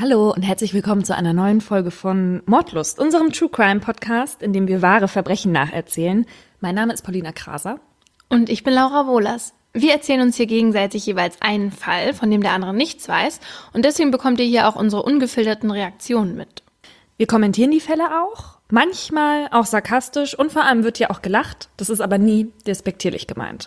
Hallo und herzlich willkommen zu einer neuen Folge von Mordlust, unserem True Crime Podcast, in dem wir wahre Verbrechen nacherzählen. Mein Name ist Paulina Kraser. Und ich bin Laura Wohlers. Wir erzählen uns hier gegenseitig jeweils einen Fall, von dem der andere nichts weiß. Und deswegen bekommt ihr hier auch unsere ungefilterten Reaktionen mit. Wir kommentieren die Fälle auch, manchmal auch sarkastisch und vor allem wird hier auch gelacht. Das ist aber nie despektierlich gemeint.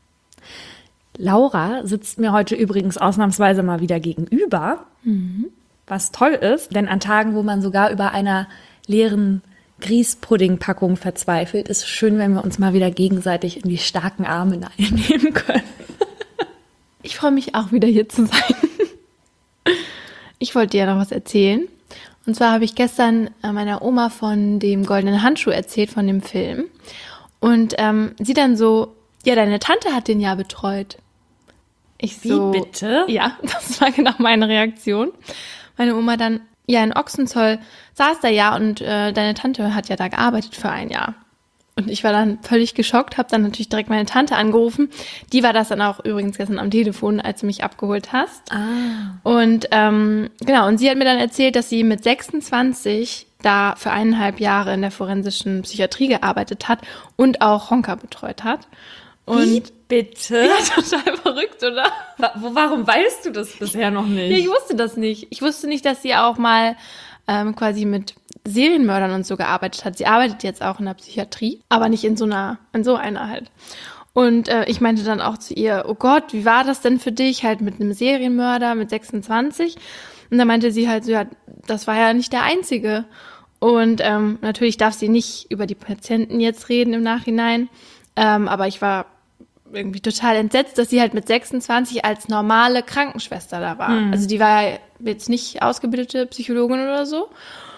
Laura sitzt mir heute übrigens ausnahmsweise mal wieder gegenüber. Was toll ist, denn an Tagen, wo man sogar über einer leeren Grießpuddingpackung verzweifelt, ist es schön, wenn wir uns mal wieder gegenseitig in die starken Arme nehmen können. Ich freue mich auch wieder hier zu sein. Ich wollte dir ja noch was erzählen. Und zwar habe ich gestern meiner Oma von dem Goldenen Handschuh erzählt, von dem Film. Und sie dann so, ja, deine Tante hat den ja betreut. Ich so, wie bitte? Ja, das war genau meine Reaktion. Meine Oma dann, ja, in Ochsenzoll saß da ja und deine Tante hat ja da gearbeitet für ein Jahr. Und ich war dann völlig geschockt, habe dann natürlich direkt meine Tante angerufen. Die war das dann auch übrigens gestern am Telefon, als du mich abgeholt hast. Und genau, und sie hat mir dann erzählt, dass sie mit 26 da für 1,5 Jahre in der forensischen Psychiatrie gearbeitet hat und auch Honka betreut hat. Und Wie bitte? ja, total verrückt, oder? Warum weißt du das bisher noch nicht? Ja, ich wusste das nicht. Ich wusste nicht, dass sie auch mal quasi mit Serienmördern und so gearbeitet hat. Sie arbeitet jetzt auch in der Psychiatrie, aber nicht in so einer halt. Und ich meinte dann auch zu ihr, oh Gott, wie war das denn für dich, halt mit einem Serienmörder mit 26? Und dann meinte sie halt so, ja, das war ja nicht der einzige. Und natürlich darf sie nicht über die Patienten jetzt reden im Nachhinein, aber ich war irgendwie total entsetzt, dass sie halt mit 26 als normale Krankenschwester da war. Also die war jetzt nicht ausgebildete Psychologin oder so.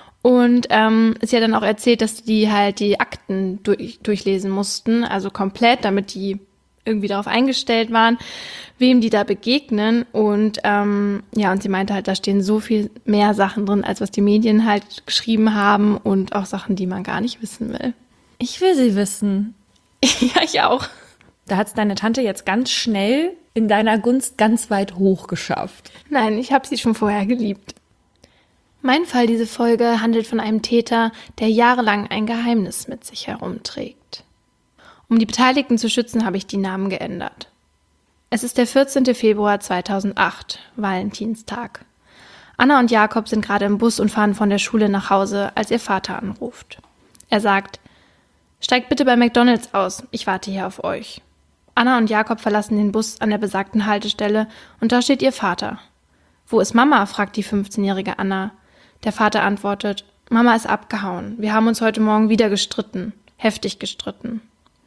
Und sie hat dann auch erzählt, dass die halt die Akten durchlesen mussten, also komplett, damit die irgendwie darauf eingestellt waren, wem die da begegnen. Und ja, und sie meinte halt, da stehen so viel mehr Sachen drin, als was die Medien halt geschrieben haben und auch Sachen, die man gar nicht wissen will. Ich will sie wissen. Ja, ich auch. Da hat es deine Tante jetzt ganz schnell in deiner Gunst ganz weit hoch geschafft. Nein, ich habe sie schon vorher geliebt. Mein Fall, diese Folge, handelt von einem Täter, der jahrelang ein Geheimnis mit sich herumträgt. Um die Beteiligten zu schützen, habe ich die Namen geändert. Es ist der 14. Februar 2008, Valentinstag. Anna und Jakob sind gerade im Bus und fahren von der Schule nach Hause, als ihr Vater anruft. Er sagt, steigt bitte bei McDonald's aus, ich warte hier auf euch. Anna und Jakob verlassen den Bus an der besagten Haltestelle und da steht ihr Vater. Wo ist Mama? Fragt die 15-jährige Anna. Der Vater antwortet, Mama ist abgehauen. Wir haben uns heute Morgen wieder gestritten. Heftig gestritten.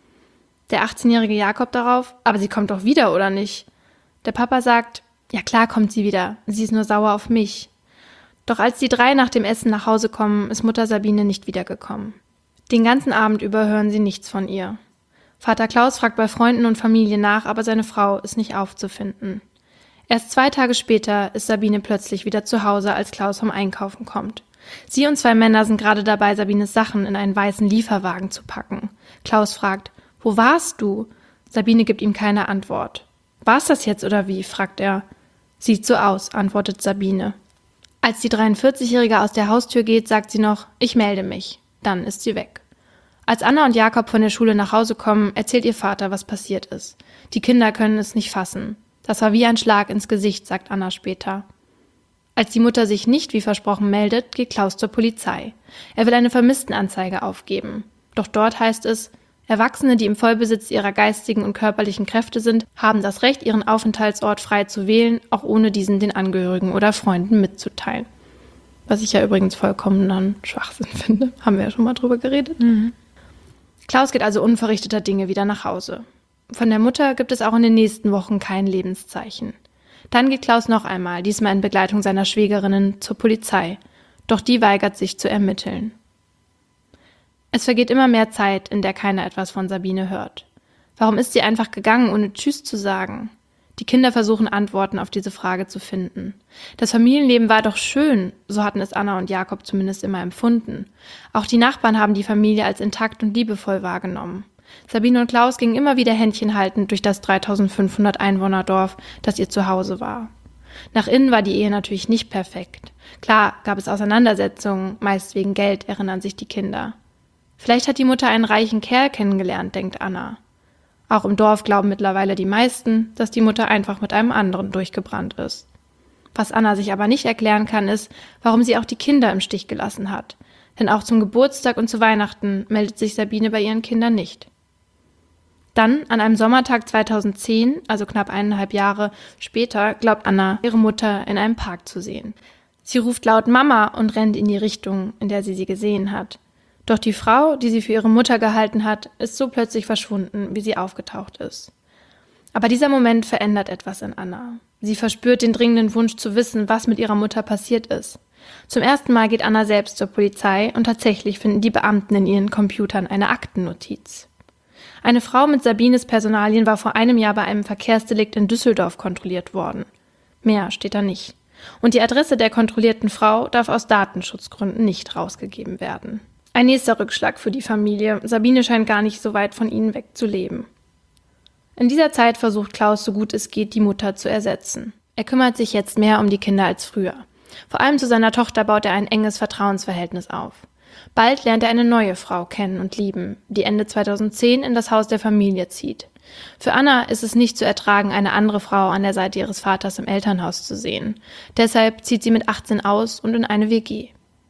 Der 18-jährige Jakob darauf, aber sie kommt doch wieder, oder nicht? Der Papa sagt, ja klar kommt sie wieder. Sie ist nur sauer auf mich. Doch als die 3 nach dem Essen nach Hause kommen, ist Mutter Sabine nicht wiedergekommen. Den ganzen Abend über hören sie nichts von ihr. Vater Klaus fragt bei Freunden und Familie nach, aber seine Frau ist nicht aufzufinden. Erst 2 Tage später ist Sabine plötzlich wieder zu Hause, als Klaus vom Einkaufen kommt. Sie und 2 Männer sind gerade dabei, Sabines Sachen in einen weißen Lieferwagen zu packen. Klaus fragt, wo warst du? Sabine gibt ihm keine Antwort. War's das jetzt oder wie? Fragt er. Sieht so aus, antwortet Sabine. Als die 43-Jährige aus der Haustür geht, sagt sie noch, ich melde mich. Dann ist sie weg. Als Anna und Jakob von der Schule nach Hause kommen, erzählt ihr Vater, was passiert ist. Die Kinder können es nicht fassen. Das war wie ein Schlag ins Gesicht, sagt Anna später. Als die Mutter sich nicht wie versprochen meldet, geht Klaus zur Polizei. Er will eine Vermisstenanzeige aufgeben. Doch dort heißt es, Erwachsene, die im Vollbesitz ihrer geistigen und körperlichen Kräfte sind, haben das Recht, ihren Aufenthaltsort frei zu wählen, auch ohne diesen den Angehörigen oder Freunden mitzuteilen. Was ich ja übrigens vollkommener Schwachsinn finde. Haben wir ja schon mal drüber geredet. Klaus geht also unverrichteter Dinge wieder nach Hause. Von der Mutter gibt es auch in den nächsten Wochen kein Lebenszeichen. Dann geht Klaus noch einmal, diesmal in Begleitung seiner Schwägerinnen, zur Polizei. Doch die weigert sich zu ermitteln. Es vergeht immer mehr Zeit, in der keiner etwas von Sabine hört. Warum ist sie einfach gegangen, ohne Tschüss zu sagen? Die Kinder versuchen Antworten auf diese Frage zu finden. Das Familienleben war doch schön, so hatten es Anna und Jakob zumindest immer empfunden. Auch die Nachbarn haben die Familie als intakt und liebevoll wahrgenommen. Sabine und Klaus gingen immer wieder händchenhaltend durch das 3500 Einwohnerdorf, das ihr Zuhause war. Nach innen war die Ehe natürlich nicht perfekt. Klar gab es Auseinandersetzungen, meist wegen Geld, erinnern sich die Kinder. Vielleicht hat die Mutter einen reichen Kerl kennengelernt, denkt Anna. Auch im Dorf glauben mittlerweile die meisten, dass die Mutter einfach mit einem anderen durchgebrannt ist. Was Anna sich aber nicht erklären kann, ist, warum sie auch die Kinder im Stich gelassen hat. Denn auch zum Geburtstag und zu Weihnachten meldet sich Sabine bei ihren Kindern nicht. Dann, an einem Sommertag 2010, also knapp 1,5 Jahre später, glaubt Anna, ihre Mutter in einem Park zu sehen. Sie ruft laut Mama und rennt in die Richtung, in der sie gesehen hat. Doch die Frau, die sie für ihre Mutter gehalten hat, ist so plötzlich verschwunden, wie sie aufgetaucht ist. Aber dieser Moment verändert etwas in Anna. Sie verspürt den dringenden Wunsch zu wissen, was mit ihrer Mutter passiert ist. Zum ersten Mal geht Anna selbst zur Polizei und tatsächlich finden die Beamten in ihren Computern eine Aktennotiz. Eine Frau mit Sabines Personalien war vor einem Jahr bei einem Verkehrsdelikt in Düsseldorf kontrolliert worden. Mehr steht da nicht. Und die Adresse der kontrollierten Frau darf aus Datenschutzgründen nicht rausgegeben werden. Ein nächster Rückschlag für die Familie. Sabine scheint gar nicht so weit von ihnen weg zu leben. In dieser Zeit versucht Klaus, so gut es geht, die Mutter zu ersetzen. Er kümmert sich jetzt mehr um die Kinder als früher. Vor allem zu seiner Tochter baut er ein enges Vertrauensverhältnis auf. Bald lernt er eine neue Frau kennen und lieben, die Ende 2010 in das Haus der Familie zieht. Für Anna ist es nicht zu ertragen, eine andere Frau an der Seite ihres Vaters im Elternhaus zu sehen. Deshalb zieht sie mit 18 aus und in eine WG.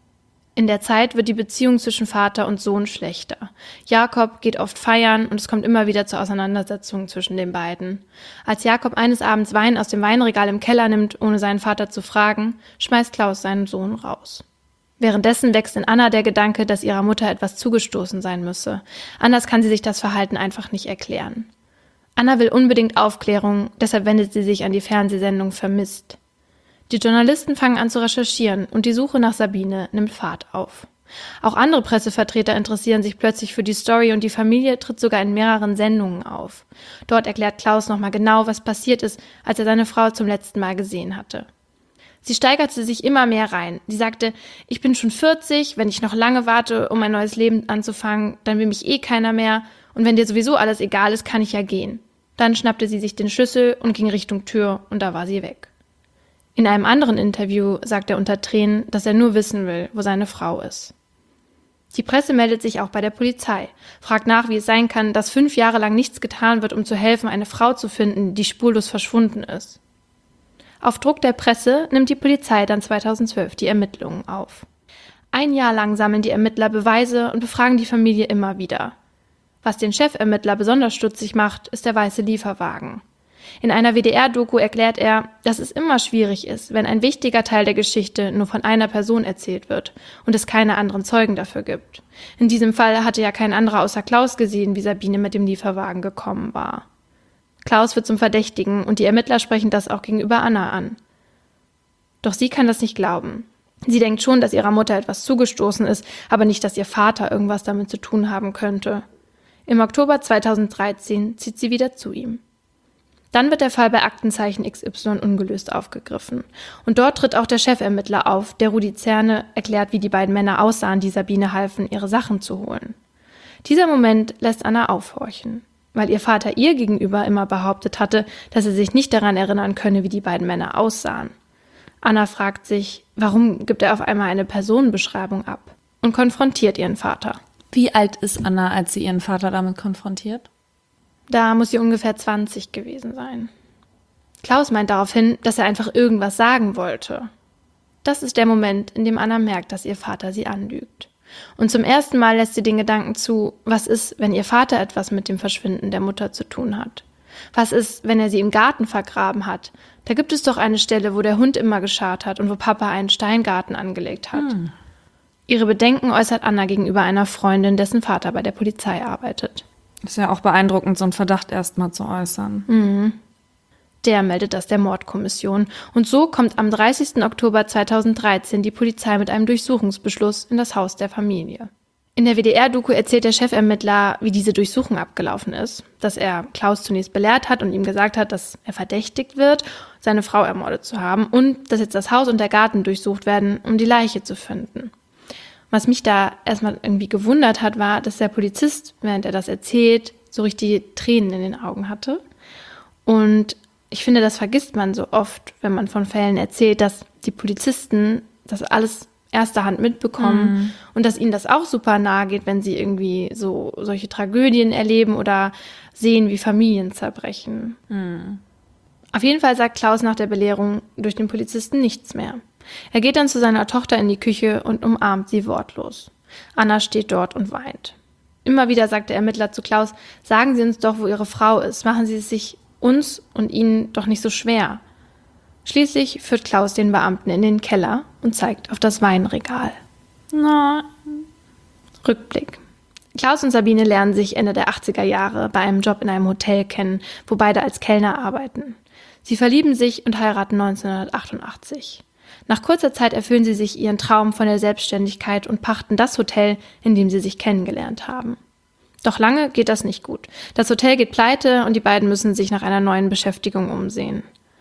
In der Zeit wird die Beziehung zwischen Vater und Sohn schlechter. Jakob geht oft feiern und es kommt immer wieder zu Auseinandersetzungen zwischen den beiden. Als Jakob eines Abends Wein aus dem Weinregal im Keller nimmt, ohne seinen Vater zu fragen, schmeißt Klaus seinen Sohn raus. Währenddessen wächst in Anna der Gedanke, dass ihrer Mutter etwas zugestoßen sein müsse. Anders kann sie sich das Verhalten einfach nicht erklären. Anna will unbedingt Aufklärung, deshalb wendet sie sich an die Fernsehsendung Vermisst. Die Journalisten fangen an zu recherchieren und die Suche nach Sabine nimmt Fahrt auf. Auch andere Pressevertreter interessieren sich plötzlich für die Story und die Familie tritt sogar in mehreren Sendungen auf. Dort erklärt Klaus nochmal genau, was passiert ist, als er seine Frau zum letzten Mal gesehen hatte. Sie steigerte sich immer mehr rein. Sie sagte, ich bin schon 40, wenn ich noch lange warte, um ein neues Leben anzufangen, dann will mich eh keiner mehr und wenn dir sowieso alles egal ist, kann ich ja gehen. Dann schnappte sie sich den Schlüssel und ging Richtung Tür und da war sie weg. In einem anderen Interview sagt er unter Tränen, dass er nur wissen will, wo seine Frau ist. Die Presse meldet sich auch bei der Polizei, fragt nach, wie es sein kann, dass 5 Jahre lang nichts getan wird, um zu helfen, eine Frau zu finden, die spurlos verschwunden ist. Auf Druck der Presse nimmt die Polizei dann 2012 die Ermittlungen auf. 1 Jahr lang sammeln die Ermittler Beweise und befragen die Familie immer wieder. Was den Chefermittler besonders stutzig macht, ist der weiße Lieferwagen. In einer WDR-Doku erklärt er, dass es immer schwierig ist, wenn ein wichtiger Teil der Geschichte nur von einer Person erzählt wird und es keine anderen Zeugen dafür gibt. In diesem Fall hatte ja kein anderer außer Klaus gesehen, wie Sabine mit dem Lieferwagen gekommen war. Klaus wird zum Verdächtigen und die Ermittler sprechen das auch gegenüber Anna an. Doch sie kann das nicht glauben. Sie denkt schon, dass ihrer Mutter etwas zugestoßen ist, aber nicht, dass ihr Vater irgendwas damit zu tun haben könnte. Im Oktober 2013 zieht sie wieder zu ihm. Dann wird der Fall bei Aktenzeichen XY ungelöst aufgegriffen. Und dort tritt auch der Chefermittler auf, der Rudi Zerne erklärt, wie die beiden Männer aussahen, die Sabine halfen, ihre Sachen zu holen. Dieser Moment lässt Anna aufhorchen, weil ihr Vater ihr gegenüber immer behauptet hatte, dass er sich nicht daran erinnern könne, wie die beiden Männer aussahen. Anna fragt sich, warum gibt er auf einmal eine Personenbeschreibung ab und konfrontiert ihren Vater. Wie alt ist Anna, als sie ihren Vater damit konfrontiert? Da muss sie ungefähr 20 gewesen sein. Klaus meint daraufhin, dass er einfach irgendwas sagen wollte. Das ist der Moment, in dem Anna merkt, dass ihr Vater sie anlügt. Und zum ersten Mal lässt sie den Gedanken zu, was ist, wenn ihr Vater etwas mit dem Verschwinden der Mutter zu tun hat? Was ist, wenn er sie im Garten vergraben hat? Da gibt es doch eine Stelle, wo der Hund immer gescharrt hat und wo Papa einen Steingarten angelegt hat. Ihre Bedenken äußert Anna gegenüber einer Freundin, dessen Vater bei der Polizei arbeitet. Ist ja auch beeindruckend, so einen Verdacht erstmal zu äußern. Der meldet das der Mordkommission. Und so kommt am 30. Oktober 2013 die Polizei mit einem Durchsuchungsbeschluss in das Haus der Familie. In der WDR-Doku erzählt der Chefermittler, wie diese Durchsuchung abgelaufen ist. Dass er Klaus zunächst belehrt hat und ihm gesagt hat, dass er verdächtigt wird, seine Frau ermordet zu haben und dass jetzt das Haus und der Garten durchsucht werden, um die Leiche zu finden. Was mich da erstmal irgendwie gewundert hat, war, dass der Polizist, während er das erzählt, so richtig Tränen in den Augen hatte. Und ich finde, das vergisst man so oft, wenn man von Fällen erzählt, dass die Polizisten das alles erster Hand mitbekommen und dass ihnen das auch super nahe geht, wenn sie irgendwie so solche Tragödien erleben oder sehen, wie Familien zerbrechen. Auf jeden Fall sagt Klaus nach der Belehrung durch den Polizisten nichts mehr. Er geht dann zu seiner Tochter in die Küche und umarmt sie wortlos. Anna steht dort und weint. Immer wieder sagt der Ermittler zu Klaus, sagen Sie uns doch, wo Ihre Frau ist. Machen Sie es sich uns und Ihnen doch nicht so schwer. Schließlich führt Klaus den Beamten in den Keller und zeigt auf das Weinregal. Rückblick. Klaus und Sabine lernen sich Ende der 80er Jahre bei einem Job in einem Hotel kennen, wo beide als Kellner arbeiten. Sie verlieben sich und heiraten 1988. Nach kurzer Zeit erfüllen sie sich ihren Traum von der Selbstständigkeit und pachten das Hotel, in dem sie sich kennengelernt haben. Doch lange geht das nicht gut. Das Hotel geht pleite und die beiden müssen sich nach einer neuen Beschäftigung umsehen.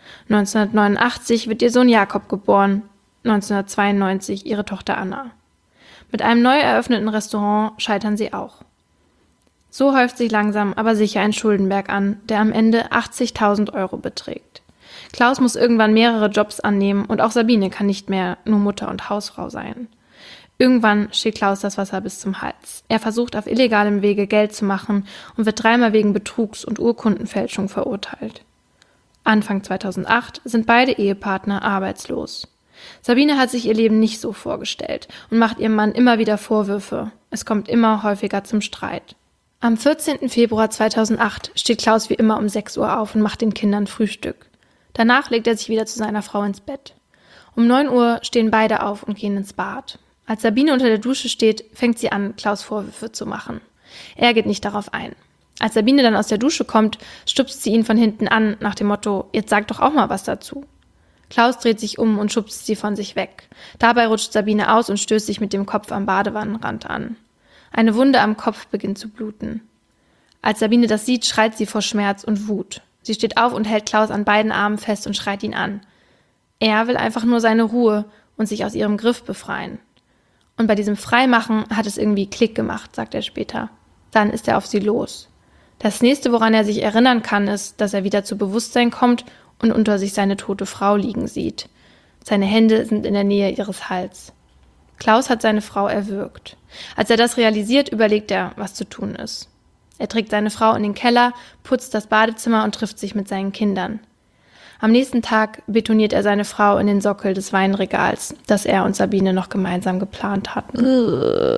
1989 wird ihr Sohn Jakob geboren, 1992 ihre Tochter Anna. Mit einem neu eröffneten Restaurant scheitern sie auch. So häuft sich langsam aber sicher ein Schuldenberg an, der am Ende 80.000 Euro beträgt. Klaus muss irgendwann mehrere Jobs annehmen und auch Sabine kann nicht mehr nur Mutter und Hausfrau sein. Irgendwann steht Klaus das Wasser bis zum Hals. Er versucht auf illegalem Wege Geld zu machen und wird 3-mal wegen Betrugs und Urkundenfälschung verurteilt. Anfang 2008 sind beide Ehepartner arbeitslos. Sabine hat sich ihr Leben nicht so vorgestellt und macht ihrem Mann immer wieder Vorwürfe. Es kommt immer häufiger zum Streit. Am 14. Februar 2008 steht Klaus wie immer um 6 Uhr auf und macht den Kindern Frühstück. Danach legt er sich wieder zu seiner Frau ins Bett. Um 9 Uhr stehen beide auf und gehen ins Bad. Als Sabine unter der Dusche steht, fängt sie an, Klaus Vorwürfe zu machen. Er geht nicht darauf ein. Als Sabine dann aus der Dusche kommt, stupst sie ihn von hinten an, nach dem Motto, jetzt sag doch auch mal was dazu. Klaus dreht sich um und schubst sie von sich weg. Dabei rutscht Sabine aus und stößt sich mit dem Kopf am Badewannenrand an. Eine Wunde am Kopf beginnt zu bluten. Als Sabine das sieht, schreit sie vor Schmerz und Wut. Sie steht auf und hält Klaus an beiden Armen fest und schreit ihn an. Er will einfach nur seine Ruhe und sich aus ihrem Griff befreien. Und bei diesem Freimachen hat es irgendwie Klick gemacht, sagt er später. Dann ist er auf sie los. Das nächste, woran er sich erinnern kann, ist, dass er wieder zu Bewusstsein kommt und unter sich seine tote Frau liegen sieht. Seine Hände sind in der Nähe ihres Hals. Klaus hat seine Frau erwürgt. Als er das realisiert, überlegt er, was zu tun ist. Er trägt seine Frau in den Keller, putzt das Badezimmer und trifft sich mit seinen Kindern. Am nächsten Tag betoniert er seine Frau in den Sockel des Weinregals, das er und Sabine noch gemeinsam geplant hatten.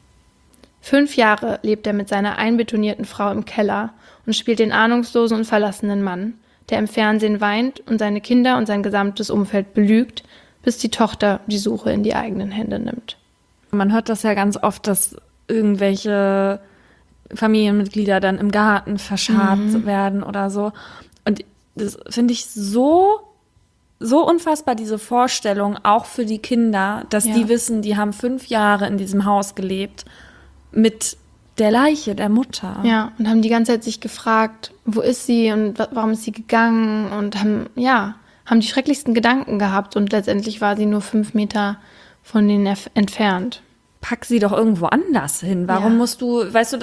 5 Jahre lebt er mit seiner einbetonierten Frau im Keller und spielt den ahnungslosen und verlassenen Mann, der im Fernsehen weint und seine Kinder und sein gesamtes Umfeld belügt, bis die Tochter die Suche in die eigenen Hände nimmt. Man hört das ja ganz oft, dass irgendwelche Familienmitglieder dann im Garten verscharrt werden oder so. Und das finde ich so unfassbar, diese Vorstellung, auch für die Kinder, dass die wissen, die haben 5 Jahre in diesem Haus gelebt mit der Leiche der Mutter. Ja, und haben die ganze Zeit sich gefragt, wo ist sie und warum ist sie gegangen und haben die schrecklichsten Gedanken gehabt und letztendlich war sie nur 5 Meter von denen entfernt. Pack sie doch irgendwo anders hin. Warum musst du, weißt du,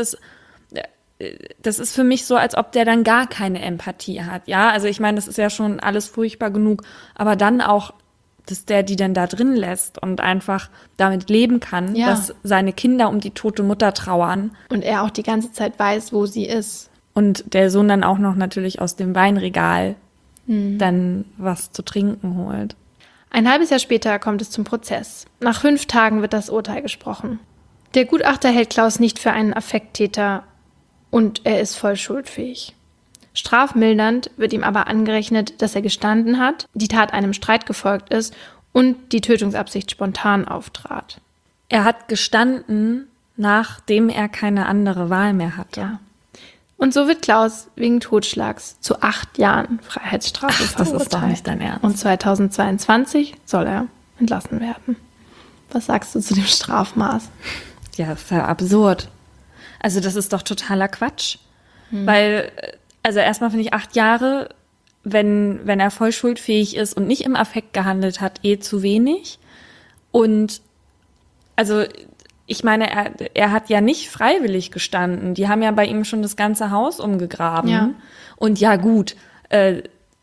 das ist für mich so, als ob der dann gar keine Empathie hat. Ja, also ich meine, das ist ja schon alles furchtbar genug, aber dann auch, dass der die dann da drin lässt und einfach damit leben kann, dass seine Kinder um die tote Mutter trauern. Und er auch die ganze Zeit weiß, wo sie ist. Und der Sohn dann auch noch natürlich aus dem Weinregal dann was zu trinken holt. Ein halbes Jahr später kommt es zum Prozess. Nach 5 Tagen wird das Urteil gesprochen. Der Gutachter hält Klaus nicht für einen Affekttäter und er ist voll schuldfähig. Strafmildernd wird ihm aber angerechnet, dass er gestanden hat, die Tat einem Streit gefolgt ist und die Tötungsabsicht spontan auftrat. Er hat gestanden, nachdem er keine andere Wahl mehr hatte. Ja. Und so wird Klaus wegen Totschlags zu 8 Jahren Freiheitsstrafe verurteilt. Das ist doch nicht dein Ernst. Und 2022 soll er entlassen werden. Was sagst du zu dem Strafmaß? Ja, ist ja absurd. Also das ist doch totaler Quatsch. Weil, also erstmal finde ich 8 Jahre, wenn er voll schuldfähig ist und nicht im Affekt gehandelt hat, zu wenig. Und also ich meine, er hat ja nicht freiwillig gestanden. Die haben ja bei ihm schon das ganze Haus umgegraben. Ja. Und ja gut,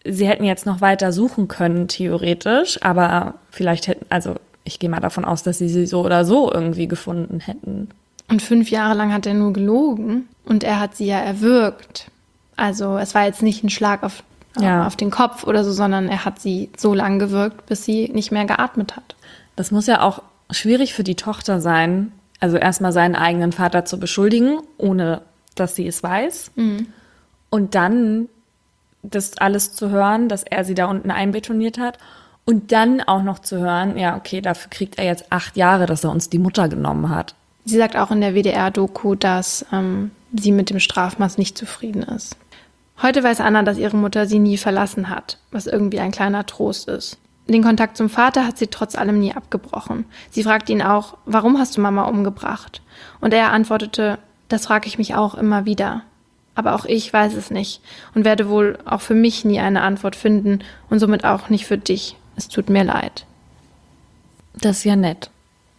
sie hätten jetzt noch weiter suchen können, theoretisch, aber vielleicht ich gehe mal davon aus, dass sie so oder so irgendwie gefunden hätten. Und 5 Jahre lang hat er nur gelogen und er hat sie ja erwürgt. Also es war jetzt nicht ein Schlag auf den Kopf oder so, sondern er hat sie so lange gewürgt, bis sie nicht mehr geatmet hat. Das muss ja auch schwierig für die Tochter sein, also erstmal seinen eigenen Vater zu beschuldigen, ohne dass sie es weiß. Mhm. Und dann das alles zu hören, dass er sie da unten einbetoniert hat. Und dann auch noch zu hören, ja, okay, dafür kriegt er jetzt 8 Jahre, dass er uns die Mutter genommen hat. Sie sagt auch in der WDR-Doku, dass sie mit dem Strafmaß nicht zufrieden ist. Heute weiß Anna, dass ihre Mutter sie nie verlassen hat, was irgendwie ein kleiner Trost ist. Den Kontakt zum Vater hat sie trotz allem nie abgebrochen. Sie fragt ihn auch, warum hast du Mama umgebracht? Und er antwortete, das frage ich mich auch immer wieder. Aber auch ich weiß es nicht und werde wohl auch für mich nie eine Antwort finden und somit auch nicht für dich. Es tut mir leid. Das ist ja nett.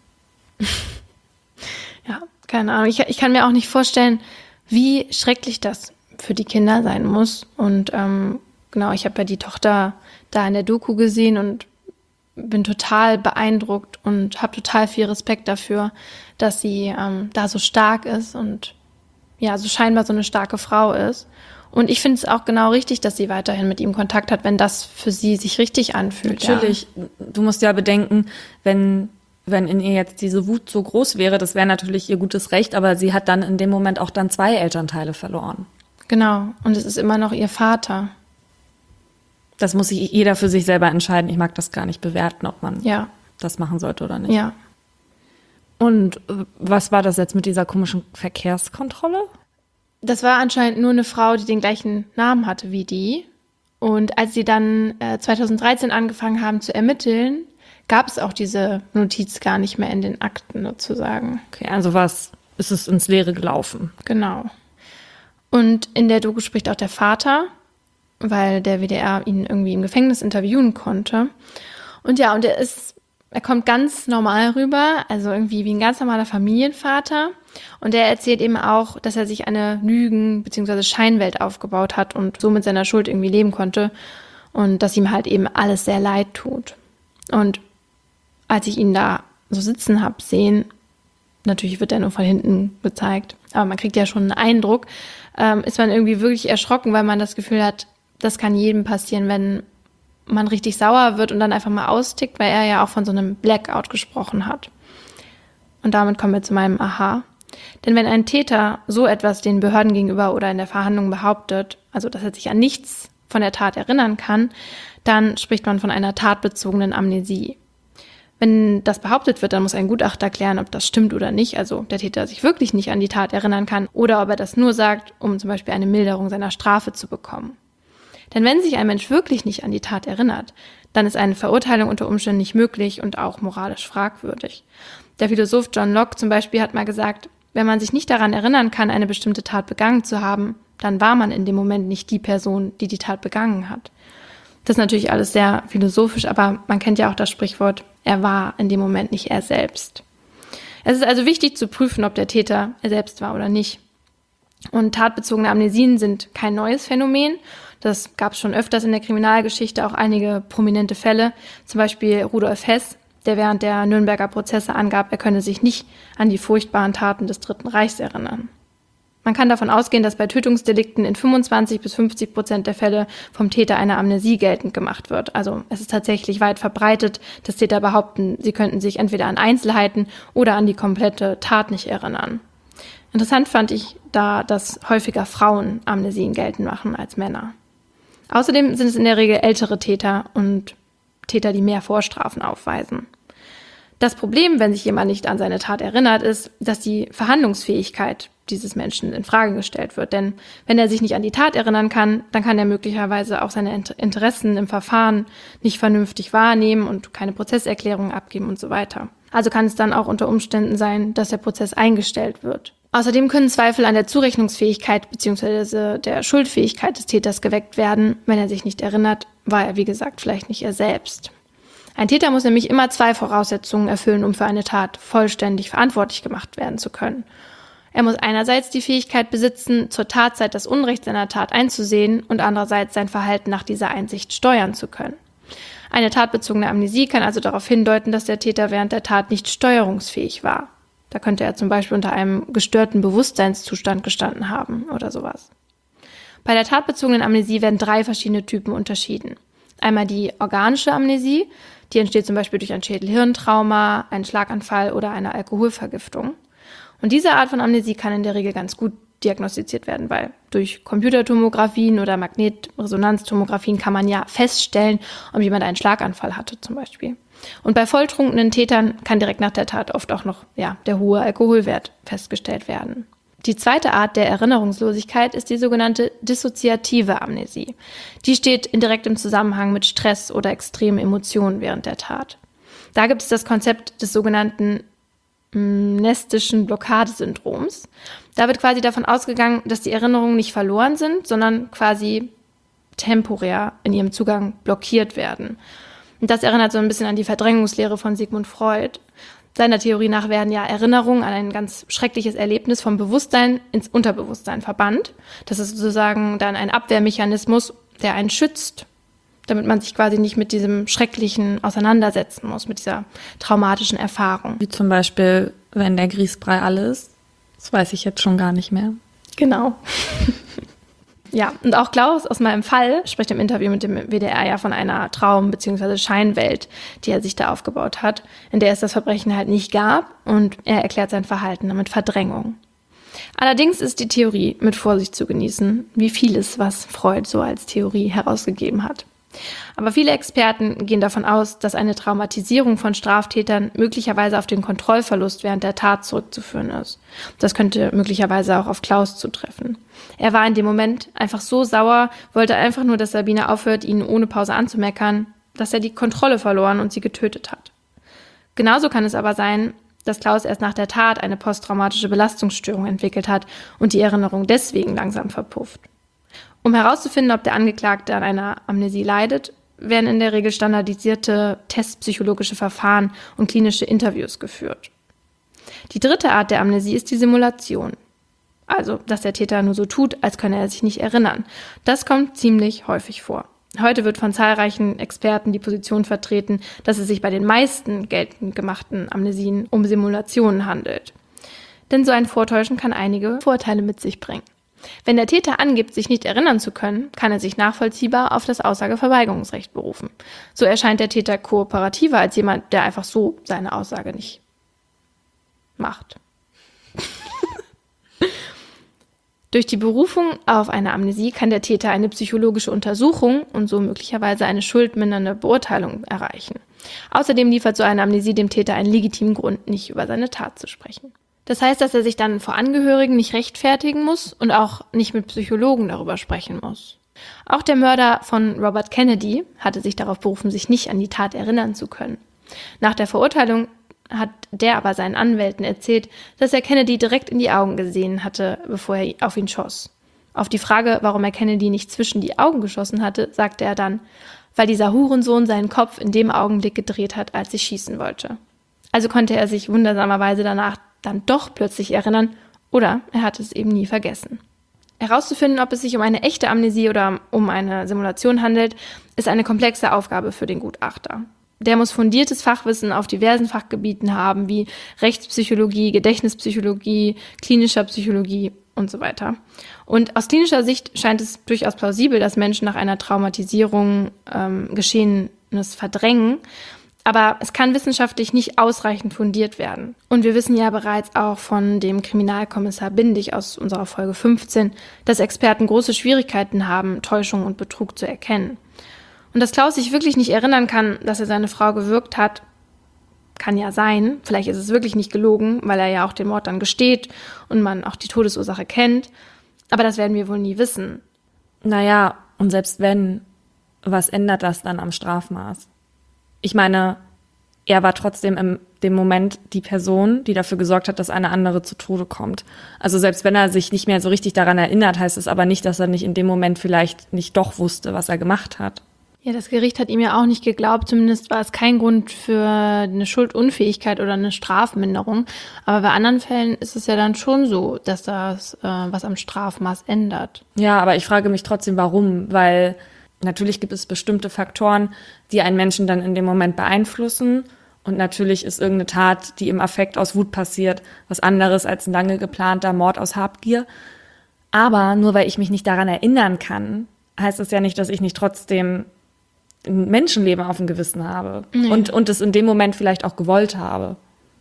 Ja, keine Ahnung. Ich kann mir auch nicht vorstellen, wie schrecklich das für die Kinder sein muss. Und genau, ich habe ja die Tochter da in der Doku gesehen und bin total beeindruckt und habe total viel Respekt dafür, dass sie da so stark ist und ja, so scheinbar so eine starke Frau ist. Und ich finde es auch genau richtig, dass sie weiterhin mit ihm Kontakt hat, wenn das für sie sich richtig anfühlt. Natürlich. Ja. Du musst ja bedenken, wenn in ihr jetzt diese Wut so groß wäre, das wäre natürlich ihr gutes Recht, aber sie hat dann in dem Moment auch dann 2 Elternteile verloren. Genau. Und es ist immer noch ihr Vater. Das muss sich jeder für sich selber entscheiden. Ich mag das gar nicht bewerten, ob man das machen sollte oder nicht. Ja. Und was war das jetzt mit dieser komischen Verkehrskontrolle? Das war anscheinend nur eine Frau, die den gleichen Namen hatte wie die. Und als sie dann 2013 angefangen haben zu ermitteln, gab es auch diese Notiz gar nicht mehr in den Akten sozusagen. Okay, also ist es ins Leere gelaufen. Genau. Und in der Doku spricht auch der Vater, weil der WDR ihn irgendwie im Gefängnis interviewen konnte. Und ja, und er kommt ganz normal rüber, also irgendwie wie ein ganz normaler Familienvater. Und er erzählt eben auch, dass er sich eine Lügen- bzw. Scheinwelt aufgebaut hat und so mit seiner Schuld irgendwie leben konnte. Und dass ihm halt eben alles sehr leid tut. Und als ich ihn da so sitzen habe sehen, natürlich wird er nur von hinten gezeigt, aber man kriegt ja schon einen Eindruck, ist man irgendwie wirklich erschrocken, weil man das Gefühl hat, das kann jedem passieren, wenn man richtig sauer wird und dann einfach mal austickt, weil er ja auch von so einem Blackout gesprochen hat. Und damit kommen wir zu meinem Aha. Denn wenn ein Täter so etwas den Behörden gegenüber oder in der Verhandlung behauptet, also dass er sich an nichts von der Tat erinnern kann, dann spricht man von einer tatbezogenen Amnesie. Wenn das behauptet wird, dann muss ein Gutachter klären, ob das stimmt oder nicht, also der Täter sich wirklich nicht an die Tat erinnern kann oder ob er das nur sagt, um zum Beispiel eine Milderung seiner Strafe zu bekommen. Denn wenn sich ein Mensch wirklich nicht an die Tat erinnert, dann ist eine Verurteilung unter Umständen nicht möglich und auch moralisch fragwürdig. Der Philosoph John Locke zum Beispiel hat mal gesagt, wenn man sich nicht daran erinnern kann, eine bestimmte Tat begangen zu haben, dann war man in dem Moment nicht die Person, die die Tat begangen hat. Das ist natürlich alles sehr philosophisch, aber man kennt ja auch das Sprichwort, er war in dem Moment nicht er selbst. Es ist also wichtig zu prüfen, ob der Täter er selbst war oder nicht. Und tatbezogene Amnesien sind kein neues Phänomen. Das gab es schon öfters in der Kriminalgeschichte, auch einige prominente Fälle. Zum Beispiel Rudolf Hess, der während der Nürnberger Prozesse angab, er könne sich nicht an die furchtbaren Taten des Dritten Reichs erinnern. Man kann davon ausgehen, dass bei Tötungsdelikten in 25-50% der Fälle vom Täter eine Amnesie geltend gemacht wird. Also es ist tatsächlich weit verbreitet, dass Täter behaupten, sie könnten sich entweder an Einzelheiten oder an die komplette Tat nicht erinnern. Interessant fand ich da, dass häufiger Frauen Amnesien geltend machen als Männer. Außerdem sind es in der Regel ältere Täter und Täter, die mehr Vorstrafen aufweisen. Das Problem, wenn sich jemand nicht an seine Tat erinnert, ist, dass die Verhandlungsfähigkeit dieses Menschen in Frage gestellt wird. Denn wenn er sich nicht an die Tat erinnern kann, dann kann er möglicherweise auch seine Interessen im Verfahren nicht vernünftig wahrnehmen und keine Prozesserklärung abgeben und so weiter. Also kann es dann auch unter Umständen sein, dass der Prozess eingestellt wird. Außerdem können Zweifel an der Zurechnungsfähigkeit bzw. der Schuldfähigkeit des Täters geweckt werden. Wenn er sich nicht erinnert, war er, wie gesagt, vielleicht nicht er selbst. Ein Täter muss nämlich immer 2 Voraussetzungen erfüllen, um für eine Tat vollständig verantwortlich gemacht werden zu können. Er muss einerseits die Fähigkeit besitzen, zur Tatzeit das Unrecht seiner Tat einzusehen und andererseits sein Verhalten nach dieser Einsicht steuern zu können. Eine tatbezogene Amnesie kann also darauf hindeuten, dass der Täter während der Tat nicht steuerungsfähig war. Da könnte er zum Beispiel unter einem gestörten Bewusstseinszustand gestanden haben oder sowas. Bei der tatbezogenen Amnesie werden 3 verschiedene Typen unterschieden. Einmal die organische Amnesie, die entsteht zum Beispiel durch ein Schädel-Hirn-Trauma, einen Schlaganfall oder eine Alkoholvergiftung. Und diese Art von Amnesie kann in der Regel ganz gut diagnostiziert werden, weil durch Computertomographien oder Magnetresonanztomographien kann man ja feststellen, ob jemand einen Schlaganfall hatte zum Beispiel. Und bei volltrunkenen Tätern kann direkt nach der Tat oft auch noch der hohe Alkoholwert festgestellt werden. Die zweite Art der Erinnerungslosigkeit ist die sogenannte dissoziative Amnesie. Die steht in direktem Zusammenhang mit Stress oder extremen Emotionen während der Tat. Da gibt es das Konzept des sogenannten mnestischen Blockadesyndroms. Da wird quasi davon ausgegangen, dass die Erinnerungen nicht verloren sind, sondern quasi temporär in ihrem Zugang blockiert werden. Und das erinnert so ein bisschen an die Verdrängungslehre von Sigmund Freud. Seiner Theorie nach werden ja Erinnerungen an ein ganz schreckliches Erlebnis vom Bewusstsein ins Unterbewusstsein verbannt. Das ist sozusagen dann ein Abwehrmechanismus, der einen schützt, damit man sich quasi nicht mit diesem Schrecklichen auseinandersetzen muss, mit dieser traumatischen Erfahrung. Wie zum Beispiel, wenn der Grießbrei alle ist. Das weiß ich jetzt schon gar nicht mehr. Genau. Ja, und auch Klaus aus meinem Fall spricht im Interview mit dem WDR ja von einer Traum- bzw. Scheinwelt, die er sich da aufgebaut hat, in der es das Verbrechen halt nicht gab, und er erklärt sein Verhalten damit Verdrängung. Allerdings ist die Theorie mit Vorsicht zu genießen, wie vieles, was Freud so als Theorie herausgegeben hat. Aber viele Experten gehen davon aus, dass eine Traumatisierung von Straftätern möglicherweise auf den Kontrollverlust während der Tat zurückzuführen ist. Das könnte möglicherweise auch auf Klaus zutreffen. Er war in dem Moment einfach so sauer, wollte einfach nur, dass Sabine aufhört, ihn ohne Pause anzumeckern, dass er die Kontrolle verloren und sie getötet hat. Genauso kann es aber sein, dass Klaus erst nach der Tat eine posttraumatische Belastungsstörung entwickelt hat und die Erinnerung deswegen langsam verpufft. Um herauszufinden, ob der Angeklagte an einer Amnesie leidet, werden in der Regel standardisierte testpsychologische Verfahren und klinische Interviews geführt. Die dritte Art der Amnesie ist die Simulation. Also, dass der Täter nur so tut, als könne er sich nicht erinnern. Das kommt ziemlich häufig vor. Heute wird von zahlreichen Experten die Position vertreten, dass es sich bei den meisten geltend gemachten Amnesien um Simulationen handelt. Denn so ein Vortäuschen kann einige Vorteile mit sich bringen. Wenn der Täter angibt, sich nicht erinnern zu können, kann er sich nachvollziehbar auf das Aussageverweigerungsrecht berufen. So erscheint der Täter kooperativer als jemand, der einfach so seine Aussage nicht macht. Durch die Berufung auf eine Amnesie kann der Täter eine psychologische Untersuchung und so möglicherweise eine schuldmindernde Beurteilung erreichen. Außerdem liefert so eine Amnesie dem Täter einen legitimen Grund, nicht über seine Tat zu sprechen. Das heißt, dass er sich dann vor Angehörigen nicht rechtfertigen muss und auch nicht mit Psychologen darüber sprechen muss. Auch der Mörder von Robert Kennedy hatte sich darauf berufen, sich nicht an die Tat erinnern zu können. Nach der Verurteilung hat der aber seinen Anwälten erzählt, dass er Kennedy direkt in die Augen gesehen hatte, bevor er auf ihn schoss. Auf die Frage, warum er Kennedy nicht zwischen die Augen geschossen hatte, sagte er dann, weil dieser Hurensohn seinen Kopf in dem Augenblick gedreht hat, als ich schießen wollte. Also konnte er sich wundersamerweise danach dann doch plötzlich erinnern, oder er hatte es eben nie vergessen. Herauszufinden, ob es sich um eine echte Amnesie oder um eine Simulation handelt, ist eine komplexe Aufgabe für den Gutachter. Der muss fundiertes Fachwissen auf diversen Fachgebieten haben, wie Rechtspsychologie, Gedächtnispsychologie, klinischer Psychologie und so weiter. Und aus klinischer Sicht scheint es durchaus plausibel, dass Menschen nach einer Traumatisierung Geschehenes verdrängen. Aber es kann wissenschaftlich nicht ausreichend fundiert werden. Und wir wissen ja bereits auch von dem Kriminalkommissar Bindig aus unserer Folge 15, dass Experten große Schwierigkeiten haben, Täuschung und Betrug zu erkennen. Und dass Klaus sich wirklich nicht erinnern kann, dass er seine Frau gewürgt hat, kann ja sein. Vielleicht ist es wirklich nicht gelogen, weil er ja auch den Mord dann gesteht und man auch die Todesursache kennt. Aber das werden wir wohl nie wissen. Naja, und selbst wenn, was ändert das dann am Strafmaß? Ich meine, er war trotzdem in dem Moment die Person, die dafür gesorgt hat, dass eine andere zu Tode kommt. Also selbst wenn er sich nicht mehr so richtig daran erinnert, heißt es aber nicht, dass er nicht in dem Moment vielleicht nicht doch wusste, was er gemacht hat. Ja, das Gericht hat ihm ja auch nicht geglaubt. Zumindest war es kein Grund für eine Schuldunfähigkeit oder eine Strafminderung. Aber bei anderen Fällen ist es ja dann schon so, dass das was am Strafmaß ändert. Ja, aber ich frage mich trotzdem, warum, weil natürlich gibt es bestimmte Faktoren, die einen Menschen dann in dem Moment beeinflussen. Und natürlich ist irgendeine Tat, die im Affekt aus Wut passiert, was anderes als ein lange geplanter Mord aus Habgier. Aber nur weil ich mich nicht daran erinnern kann, heißt es ja nicht, dass ich nicht trotzdem ein Menschenleben auf dem Gewissen habe. Nee. Und es in dem Moment vielleicht auch gewollt habe.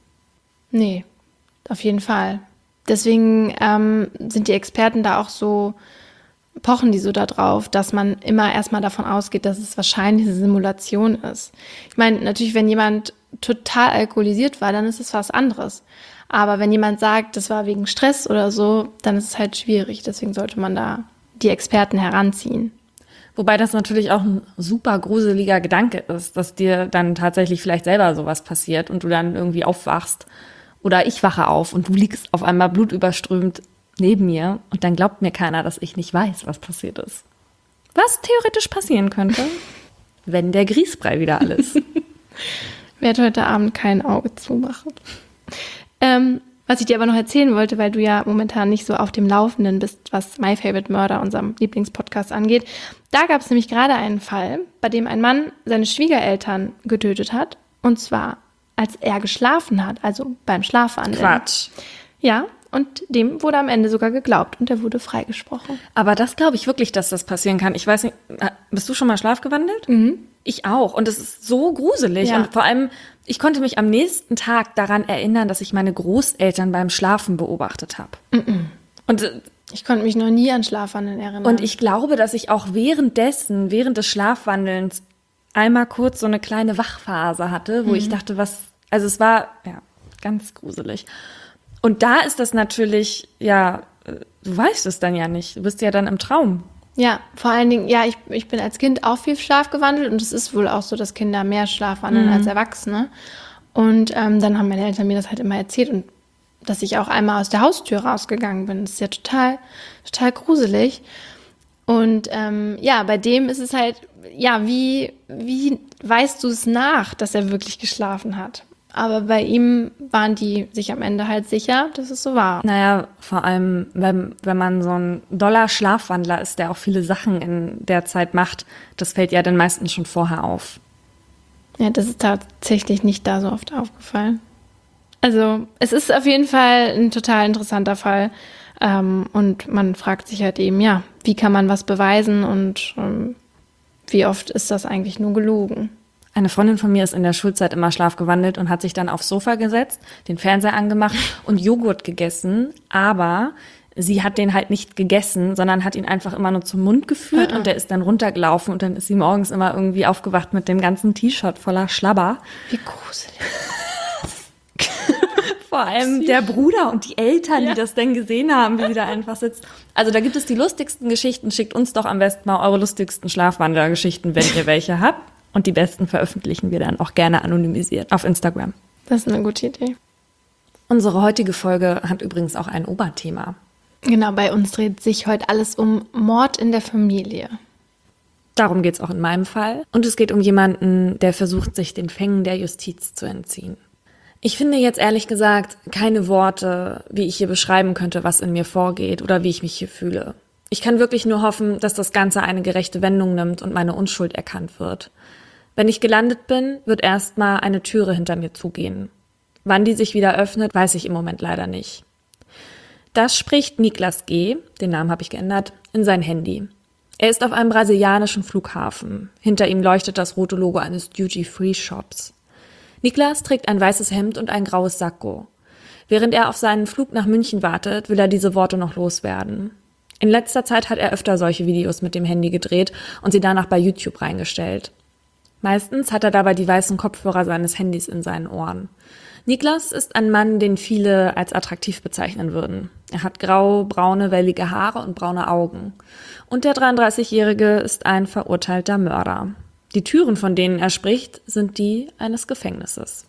Nee, auf jeden Fall. Deswegen sind die Experten da auch so, pochen die so da drauf, dass man immer erstmal davon ausgeht, dass es wahrscheinlich eine Simulation ist. Ich meine, natürlich, wenn jemand total alkoholisiert war, dann ist es was anderes. Aber wenn jemand sagt, das war wegen Stress oder so, dann ist es halt schwierig. Deswegen sollte man da die Experten heranziehen. Wobei das natürlich auch ein super gruseliger Gedanke ist, dass dir dann tatsächlich vielleicht selber sowas passiert und du dann irgendwie aufwachst. Oder ich wache auf und du liegst auf einmal blutüberströmt neben mir und dann glaubt mir keiner, dass ich nicht weiß, was passiert ist. Was theoretisch passieren könnte, wenn der Grießbrei wieder all ist. Ich werde heute Abend kein Auge zumachen. Was ich dir aber noch erzählen wollte, weil du ja momentan nicht so auf dem Laufenden bist, was My Favorite Murder, unserem Lieblingspodcast, angeht. Da gab es nämlich gerade einen Fall, bei dem ein Mann seine Schwiegereltern getötet hat. Und zwar, als er geschlafen hat, also beim Schlafwandeln. Quatsch. Ja, und dem wurde am Ende sogar geglaubt und er wurde freigesprochen. Aber das glaube ich wirklich, dass das passieren kann. Ich weiß nicht, bist du schon mal schlafgewandelt? Mhm. Ich auch. Und es ist so gruselig. Ja. Und vor allem, ich konnte mich am nächsten Tag daran erinnern, dass ich meine Großeltern beim Schlafen beobachtet habe. Und ich konnte mich noch nie an Schlafwandeln erinnern. Und ich glaube, dass ich auch während des Schlafwandelns, einmal kurz so eine kleine Wachphase hatte, wo ich dachte, also es war, ja, ganz gruselig. Und da ist das natürlich, ja, du weißt es dann ja nicht. Du bist ja dann im Traum. Ja, vor allen Dingen, ja, ich bin als Kind auch viel Schlaf gewandelt und es ist wohl auch so, dass Kinder mehr schlafwandeln als Erwachsene. Und dann haben meine Eltern mir das halt immer erzählt und dass ich auch einmal aus der Haustür rausgegangen bin. Das ist ja total, total gruselig. Und ja, bei dem ist es halt, ja, wie weißt du es nach, dass er wirklich geschlafen hat? Aber bei ihm waren die sich am Ende halt sicher, dass es so war. Naja, vor allem, wenn man so ein doller Schlafwandler ist, der auch viele Sachen in der Zeit macht, das fällt ja den meisten schon vorher auf. Ja, das ist tatsächlich nicht da so oft aufgefallen. Also es ist auf jeden Fall ein total interessanter Fall. Und man fragt sich halt eben, ja, wie kann man was beweisen und wie oft ist das eigentlich nur gelogen? Eine Freundin von mir ist in der Schulzeit immer schlafgewandelt und hat sich dann aufs Sofa gesetzt, den Fernseher angemacht und Joghurt gegessen. Aber sie hat den halt nicht gegessen, sondern hat ihn einfach immer nur zum Mund geführt und der ist dann runtergelaufen. Und dann ist sie morgens immer irgendwie aufgewacht mit dem ganzen T-Shirt voller Schlabber. Wie gruselig. Vor allem der Bruder und die Eltern, die das dann gesehen haben, wie sie da einfach sitzt. Also da gibt es die lustigsten Geschichten. Schickt uns doch am besten mal eure lustigsten Schlafwandeler-Geschichten, wenn ihr welche habt. Und die besten veröffentlichen wir dann auch gerne anonymisiert auf Instagram. Das ist eine gute Idee. Unsere heutige Folge hat übrigens auch ein Oberthema. Genau, bei uns dreht sich heute alles um Mord in der Familie. Darum geht es auch in meinem Fall. Und es geht um jemanden, der versucht, sich den Fängen der Justiz zu entziehen. Ich finde jetzt ehrlich gesagt keine Worte, wie ich hier beschreiben könnte, was in mir vorgeht oder wie ich mich hier fühle. Ich kann wirklich nur hoffen, dass das Ganze eine gerechte Wendung nimmt und meine Unschuld erkannt wird. Wenn ich gelandet bin, wird erstmal eine Türe hinter mir zugehen. Wann die sich wieder öffnet, weiß ich im Moment leider nicht. Das spricht Niklas G., den Namen habe ich geändert, in sein Handy. Er ist auf einem brasilianischen Flughafen. Hinter ihm leuchtet das rote Logo eines Duty-Free-Shops. Niklas trägt ein weißes Hemd und ein graues Sakko. Während er auf seinen Flug nach München wartet, will er diese Worte noch loswerden. In letzter Zeit hat er öfter solche Videos mit dem Handy gedreht und sie danach bei YouTube reingestellt. Meistens hat er dabei die weißen Kopfhörer seines Handys in seinen Ohren. Niklas ist ein Mann, den viele als attraktiv bezeichnen würden. Er hat grau, braune, wellige Haare und braune Augen. Und der 33-Jährige ist ein verurteilter Mörder. Die Türen, von denen er spricht, sind die eines Gefängnisses.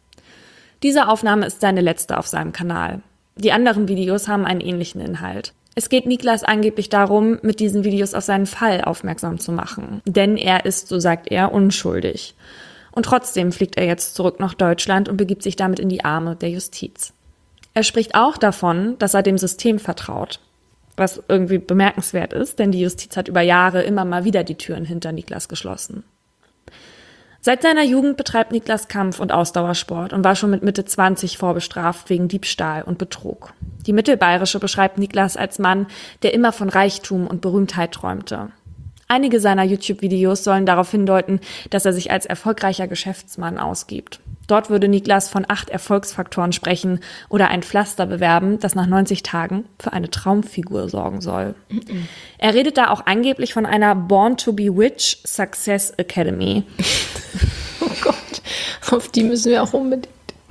Diese Aufnahme ist seine letzte auf seinem Kanal. Die anderen Videos haben einen ähnlichen Inhalt. Es geht Niklas angeblich darum, mit diesen Videos auf seinen Fall aufmerksam zu machen. Denn er ist, so sagt er, unschuldig. Und trotzdem fliegt er jetzt zurück nach Deutschland und begibt sich damit in die Arme der Justiz. Er spricht auch davon, dass er dem System vertraut. Was irgendwie bemerkenswert ist, denn die Justiz hat über Jahre immer mal wieder die Türen hinter Niklas geschlossen. Seit seiner Jugend betreibt Niklas Kampf- und Ausdauersport und war schon mit Mitte 20 vorbestraft wegen Diebstahl und Betrug. Die Mittelbayerische beschreibt Niklas als Mann, der immer von Reichtum und Berühmtheit träumte. Einige seiner YouTube-Videos sollen darauf hindeuten, dass er sich als erfolgreicher Geschäftsmann ausgibt. Dort würde Niklas von 8 Erfolgsfaktoren sprechen oder ein Pflaster bewerben, das nach 90 Tagen für eine Traumfigur sorgen soll. Er redet da auch angeblich von einer Born to be Witch Success Academy. Oh Gott, auf die müssen wir auch unbedingt.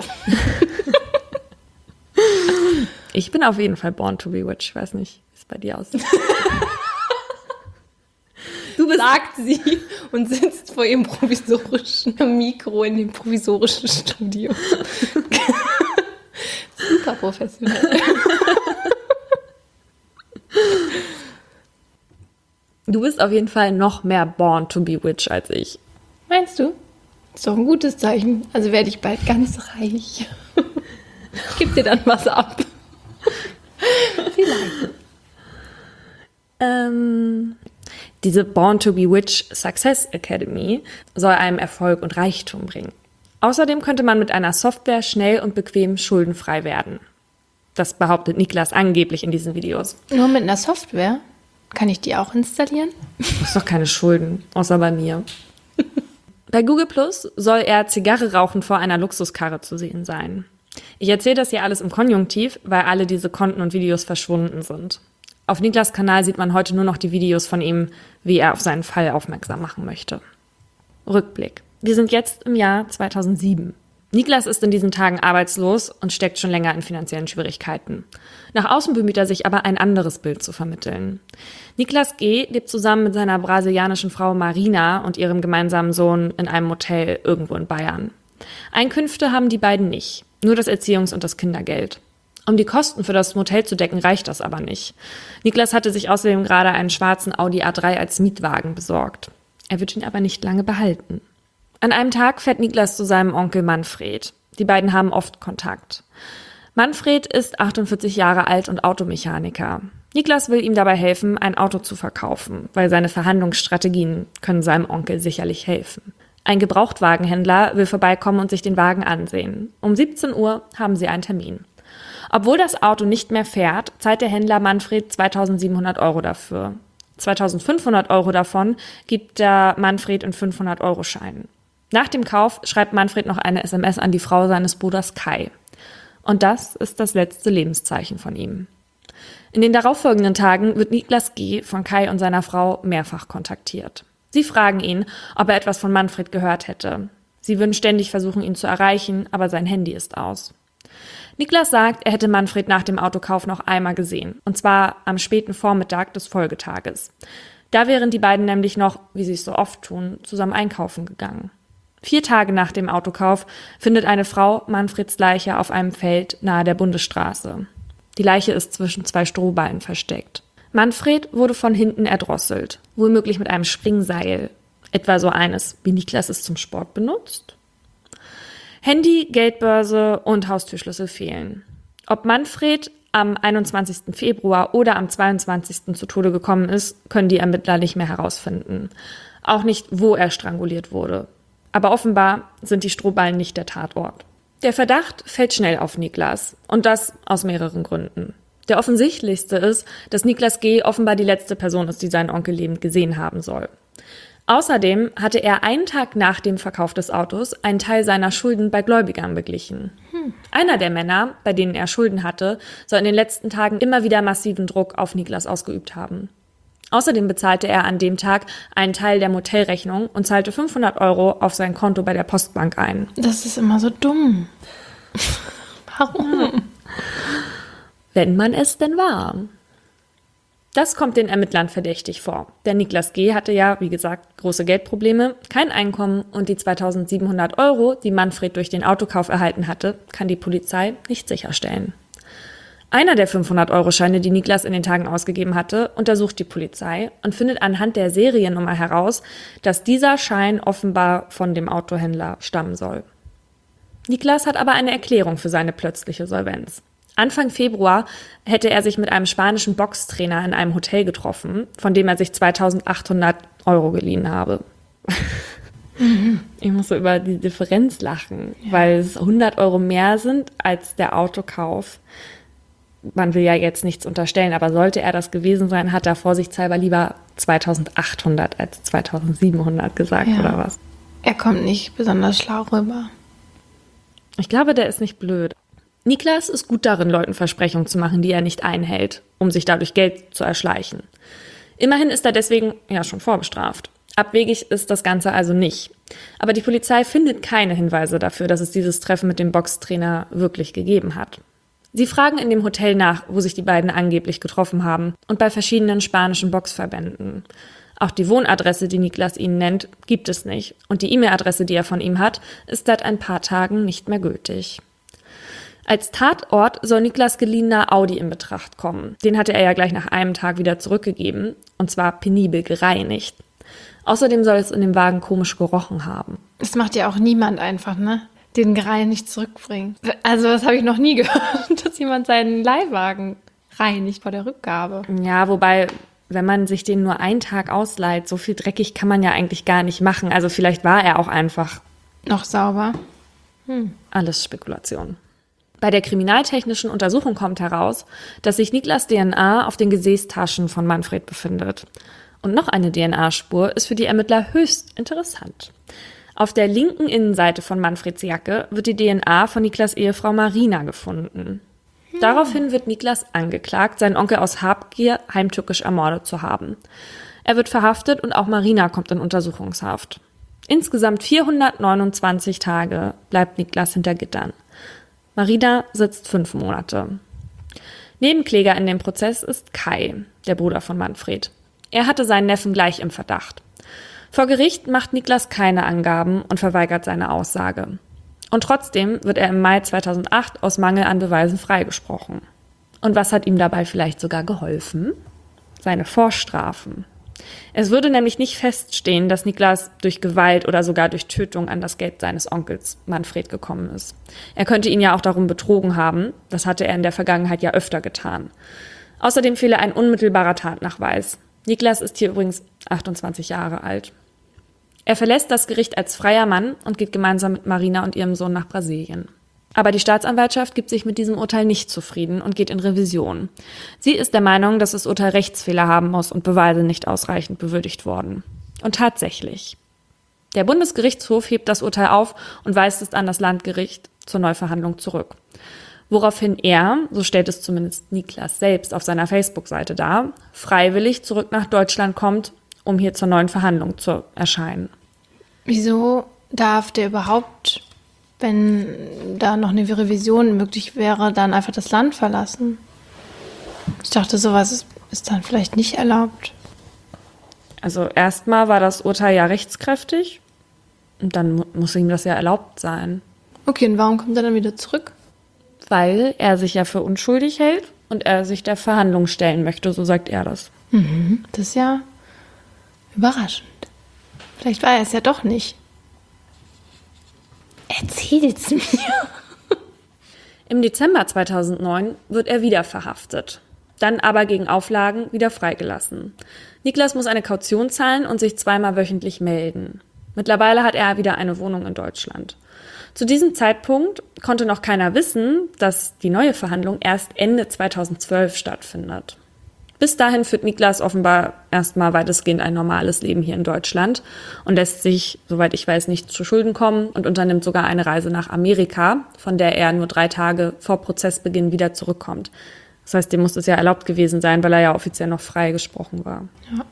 Ich bin auf jeden Fall Born to be Witch. Ich weiß nicht, wie es bei dir aussieht. Sagt sie und sitzt vor ihrem provisorischen Mikro in dem provisorischen Studio. Super professionell. Du bist auf jeden Fall noch mehr Born to be Witch als ich. Meinst du? Ist doch ein gutes Zeichen. Also werde ich bald ganz reich. Gib dir dann was ab. Vielleicht. Diese Born to be Witch Success Academy soll einem Erfolg und Reichtum bringen. Außerdem könnte man mit einer Software schnell und bequem schuldenfrei werden. Das behauptet Niklas angeblich in diesen Videos. Nur mit einer Software? Kann ich die auch installieren? Das ist doch keine Schulden, außer bei mir. Bei Google Plus soll er Zigarre rauchen vor einer Luxuskarre zu sehen sein. Ich erzähle das hier alles im Konjunktiv, weil alle diese Konten und Videos verschwunden sind. Auf Niklas' Kanal sieht man heute nur noch die Videos von ihm, wie er auf seinen Fall aufmerksam machen möchte. Rückblick. Wir sind jetzt im Jahr 2007. Niklas ist in diesen Tagen arbeitslos und steckt schon länger in finanziellen Schwierigkeiten. Nach außen bemüht er sich aber, ein anderes Bild zu vermitteln. Niklas G. lebt zusammen mit seiner brasilianischen Frau Marina und ihrem gemeinsamen Sohn in einem Motel irgendwo in Bayern. Einkünfte haben die beiden nicht, nur das Erziehungs- und das Kindergeld. Um die Kosten für das Motel zu decken, reicht das aber nicht. Niklas hatte sich außerdem gerade einen schwarzen Audi A3 als Mietwagen besorgt. Er wird ihn aber nicht lange behalten. An einem Tag fährt Niklas zu seinem Onkel Manfred. Die beiden haben oft Kontakt. Manfred ist 48 Jahre alt und Automechaniker. Niklas will ihm dabei helfen, ein Auto zu verkaufen, weil seine Verhandlungsstrategien können seinem Onkel sicherlich helfen. Ein Gebrauchtwagenhändler will vorbeikommen und sich den Wagen ansehen. Um 17 Uhr haben sie einen Termin. Obwohl das Auto nicht mehr fährt, zahlt der Händler Manfred 2.700 € dafür. 2.500 € davon gibt der Manfred in 500-Euro-Scheinen. Nach dem Kauf schreibt Manfred noch eine SMS an die Frau seines Bruders Kai. Und das ist das letzte Lebenszeichen von ihm. In den darauffolgenden Tagen wird Niklas G. von Kai und seiner Frau mehrfach kontaktiert. Sie fragen ihn, ob er etwas von Manfred gehört hätte. Sie würden ständig versuchen, ihn zu erreichen, aber sein Handy ist aus. Niklas sagt, er hätte Manfred nach dem Autokauf noch einmal gesehen, und zwar am späten Vormittag des Folgetages. Da wären die beiden nämlich noch, wie sie es so oft tun, zusammen einkaufen gegangen. 4 Tage nach dem Autokauf findet eine Frau Manfreds Leiche auf einem Feld nahe der Bundesstraße. Die Leiche ist zwischen 2 Strohballen versteckt. Manfred wurde von hinten erdrosselt, womöglich mit einem Springseil, etwa so eines, wie Niklas es zum Sport benutzt. Handy, Geldbörse und Haustürschlüssel fehlen. Ob Manfred am 21. Februar oder am 22. zu Tode gekommen ist, können die Ermittler nicht mehr herausfinden. Auch nicht, wo er stranguliert wurde. Aber offenbar sind die Strohballen nicht der Tatort. Der Verdacht fällt schnell auf Niklas. Und das aus mehreren Gründen. Der offensichtlichste ist, dass Niklas G. offenbar die letzte Person ist, die seinen Onkel lebend gesehen haben soll. Außerdem hatte er einen Tag nach dem Verkauf des Autos einen Teil seiner Schulden bei Gläubigern beglichen. Einer der Männer, bei denen er Schulden hatte, soll in den letzten Tagen immer wieder massiven Druck auf Niklas ausgeübt haben. Außerdem bezahlte er an dem Tag einen Teil der Motelrechnung und zahlte 500 € auf sein Konto bei der Postbank ein. Das ist immer so dumm. Warum? Wenn man es denn war. Das kommt den Ermittlern verdächtig vor. Denn Niklas G. hatte ja, wie gesagt, große Geldprobleme, kein Einkommen und die 2.700 €, die Manfred durch den Autokauf erhalten hatte, kann die Polizei nicht sicherstellen. Einer der 500-Euro-Scheine, die Niklas in den Tagen ausgegeben hatte, untersucht die Polizei und findet anhand der Seriennummer heraus, dass dieser Schein offenbar von dem Autohändler stammen soll. Niklas hat aber eine Erklärung für seine plötzliche Solvenz. Anfang Februar hätte er sich mit einem spanischen Boxtrainer in einem Hotel getroffen, von dem er sich 2.800 Euro geliehen habe. Ich muss so über die Differenz lachen, weil es 100 Euro mehr sind als der Autokauf. Man will ja jetzt nichts unterstellen, aber sollte er das gewesen sein, hat er vorsichtshalber lieber 2.800 als 2.700 gesagt, oder was? Er kommt nicht besonders schlau rüber. Ich glaube, der ist nicht blöd. Niklas ist gut darin, Leuten Versprechungen zu machen, die er nicht einhält, um sich dadurch Geld zu erschleichen. Immerhin ist er deswegen ja schon vorbestraft. Abwegig ist das Ganze also nicht. Aber die Polizei findet keine Hinweise dafür, dass es dieses Treffen mit dem Boxtrainer wirklich gegeben hat. Sie fragen in dem Hotel nach, wo sich die beiden angeblich getroffen haben, und bei verschiedenen spanischen Boxverbänden. Auch die Wohnadresse, die Niklas ihnen nennt, gibt es nicht. Und die E-Mail-Adresse, die er von ihm hat, ist seit ein paar Tagen nicht mehr gültig. Als Tatort soll Niklas geliehener Audi in Betracht kommen. Den hatte er ja gleich nach einem Tag wieder zurückgegeben, und zwar penibel gereinigt. Außerdem soll es in dem Wagen komisch gerochen haben. Das macht ja auch niemand einfach, ne? Den gereinigt zurückbringen. Also das habe ich noch nie gehört, dass jemand seinen Leihwagen reinigt vor der Rückgabe. Ja, wobei, wenn man sich den nur einen Tag ausleiht, so viel dreckig kann man ja eigentlich gar nicht machen. Also vielleicht war er auch einfach noch sauber. Alles Spekulation. Bei der kriminaltechnischen Untersuchung kommt heraus, dass sich Niklas' DNA auf den Gesäßtaschen von Manfred befindet. Und noch eine DNA-Spur ist für die Ermittler höchst interessant. Auf der linken Innenseite von Manfreds Jacke wird die DNA von Niklas' Ehefrau Marina gefunden. Daraufhin wird Niklas angeklagt, seinen Onkel aus Habgier heimtückisch ermordet zu haben. Er wird verhaftet und auch Marina kommt in Untersuchungshaft. Insgesamt 429 Tage bleibt Niklas hinter Gittern. Marina sitzt 5 Monate. Nebenkläger in dem Prozess ist Kai, der Bruder von Manfred. Er hatte seinen Neffen gleich im Verdacht. Vor Gericht macht Niklas keine Angaben und verweigert seine Aussage. Und trotzdem wird er im Mai 2008 aus Mangel an Beweisen freigesprochen. Und was hat ihm dabei vielleicht sogar geholfen? Seine Vorstrafen. Es würde nämlich nicht feststehen, dass Niklas durch Gewalt oder sogar durch Tötung an das Geld seines Onkels Manfred gekommen ist. Er könnte ihn ja auch darum betrogen haben. Das hatte er in der Vergangenheit ja öfter getan. Außerdem fehle ein unmittelbarer Tatnachweis. Niklas ist hier übrigens 28 Jahre alt. Er verlässt das Gericht als freier Mann und geht gemeinsam mit Marina und ihrem Sohn nach Brasilien. Aber die Staatsanwaltschaft gibt sich mit diesem Urteil nicht zufrieden und geht in Revision. Sie ist der Meinung, dass das Urteil Rechtsfehler haben muss und Beweise nicht ausreichend bewürdigt wurden. Und tatsächlich. Der Bundesgerichtshof hebt das Urteil auf und weist es an das Landgericht zur Neuverhandlung zurück. Woraufhin er, so stellt es zumindest Niklas selbst auf seiner Facebook-Seite dar, freiwillig zurück nach Deutschland kommt, um hier zur neuen Verhandlung zu erscheinen. Wieso darf der überhaupt, wenn da noch eine Revision möglich wäre, dann einfach das Land verlassen? Ich dachte, sowas ist dann vielleicht nicht erlaubt. Also erstmal war das Urteil ja rechtskräftig und dann muss ihm das ja erlaubt sein. Okay, und warum kommt er dann wieder zurück? Weil er sich ja für unschuldig hält und er sich der Verhandlung stellen möchte, so sagt er das. Das ist ja überraschend. Vielleicht war er es ja doch nicht. Erzähl's mir. Im Dezember 2009 wird er wieder verhaftet, dann aber gegen Auflagen wieder freigelassen. Niklas muss eine Kaution zahlen und sich 2-mal wöchentlich melden. Mittlerweile hat er wieder eine Wohnung in Deutschland. Zu diesem Zeitpunkt konnte noch keiner wissen, dass die neue Verhandlung erst Ende 2012 stattfindet. Bis dahin führt Niklas offenbar erstmal weitestgehend ein normales Leben hier in Deutschland und lässt sich, soweit ich weiß, nicht zu Schulden kommen und unternimmt sogar eine Reise nach Amerika, von der er nur 3 Tage vor Prozessbeginn wieder zurückkommt. Das heißt, dem muss es ja erlaubt gewesen sein, weil er ja offiziell noch freigesprochen war. Ja.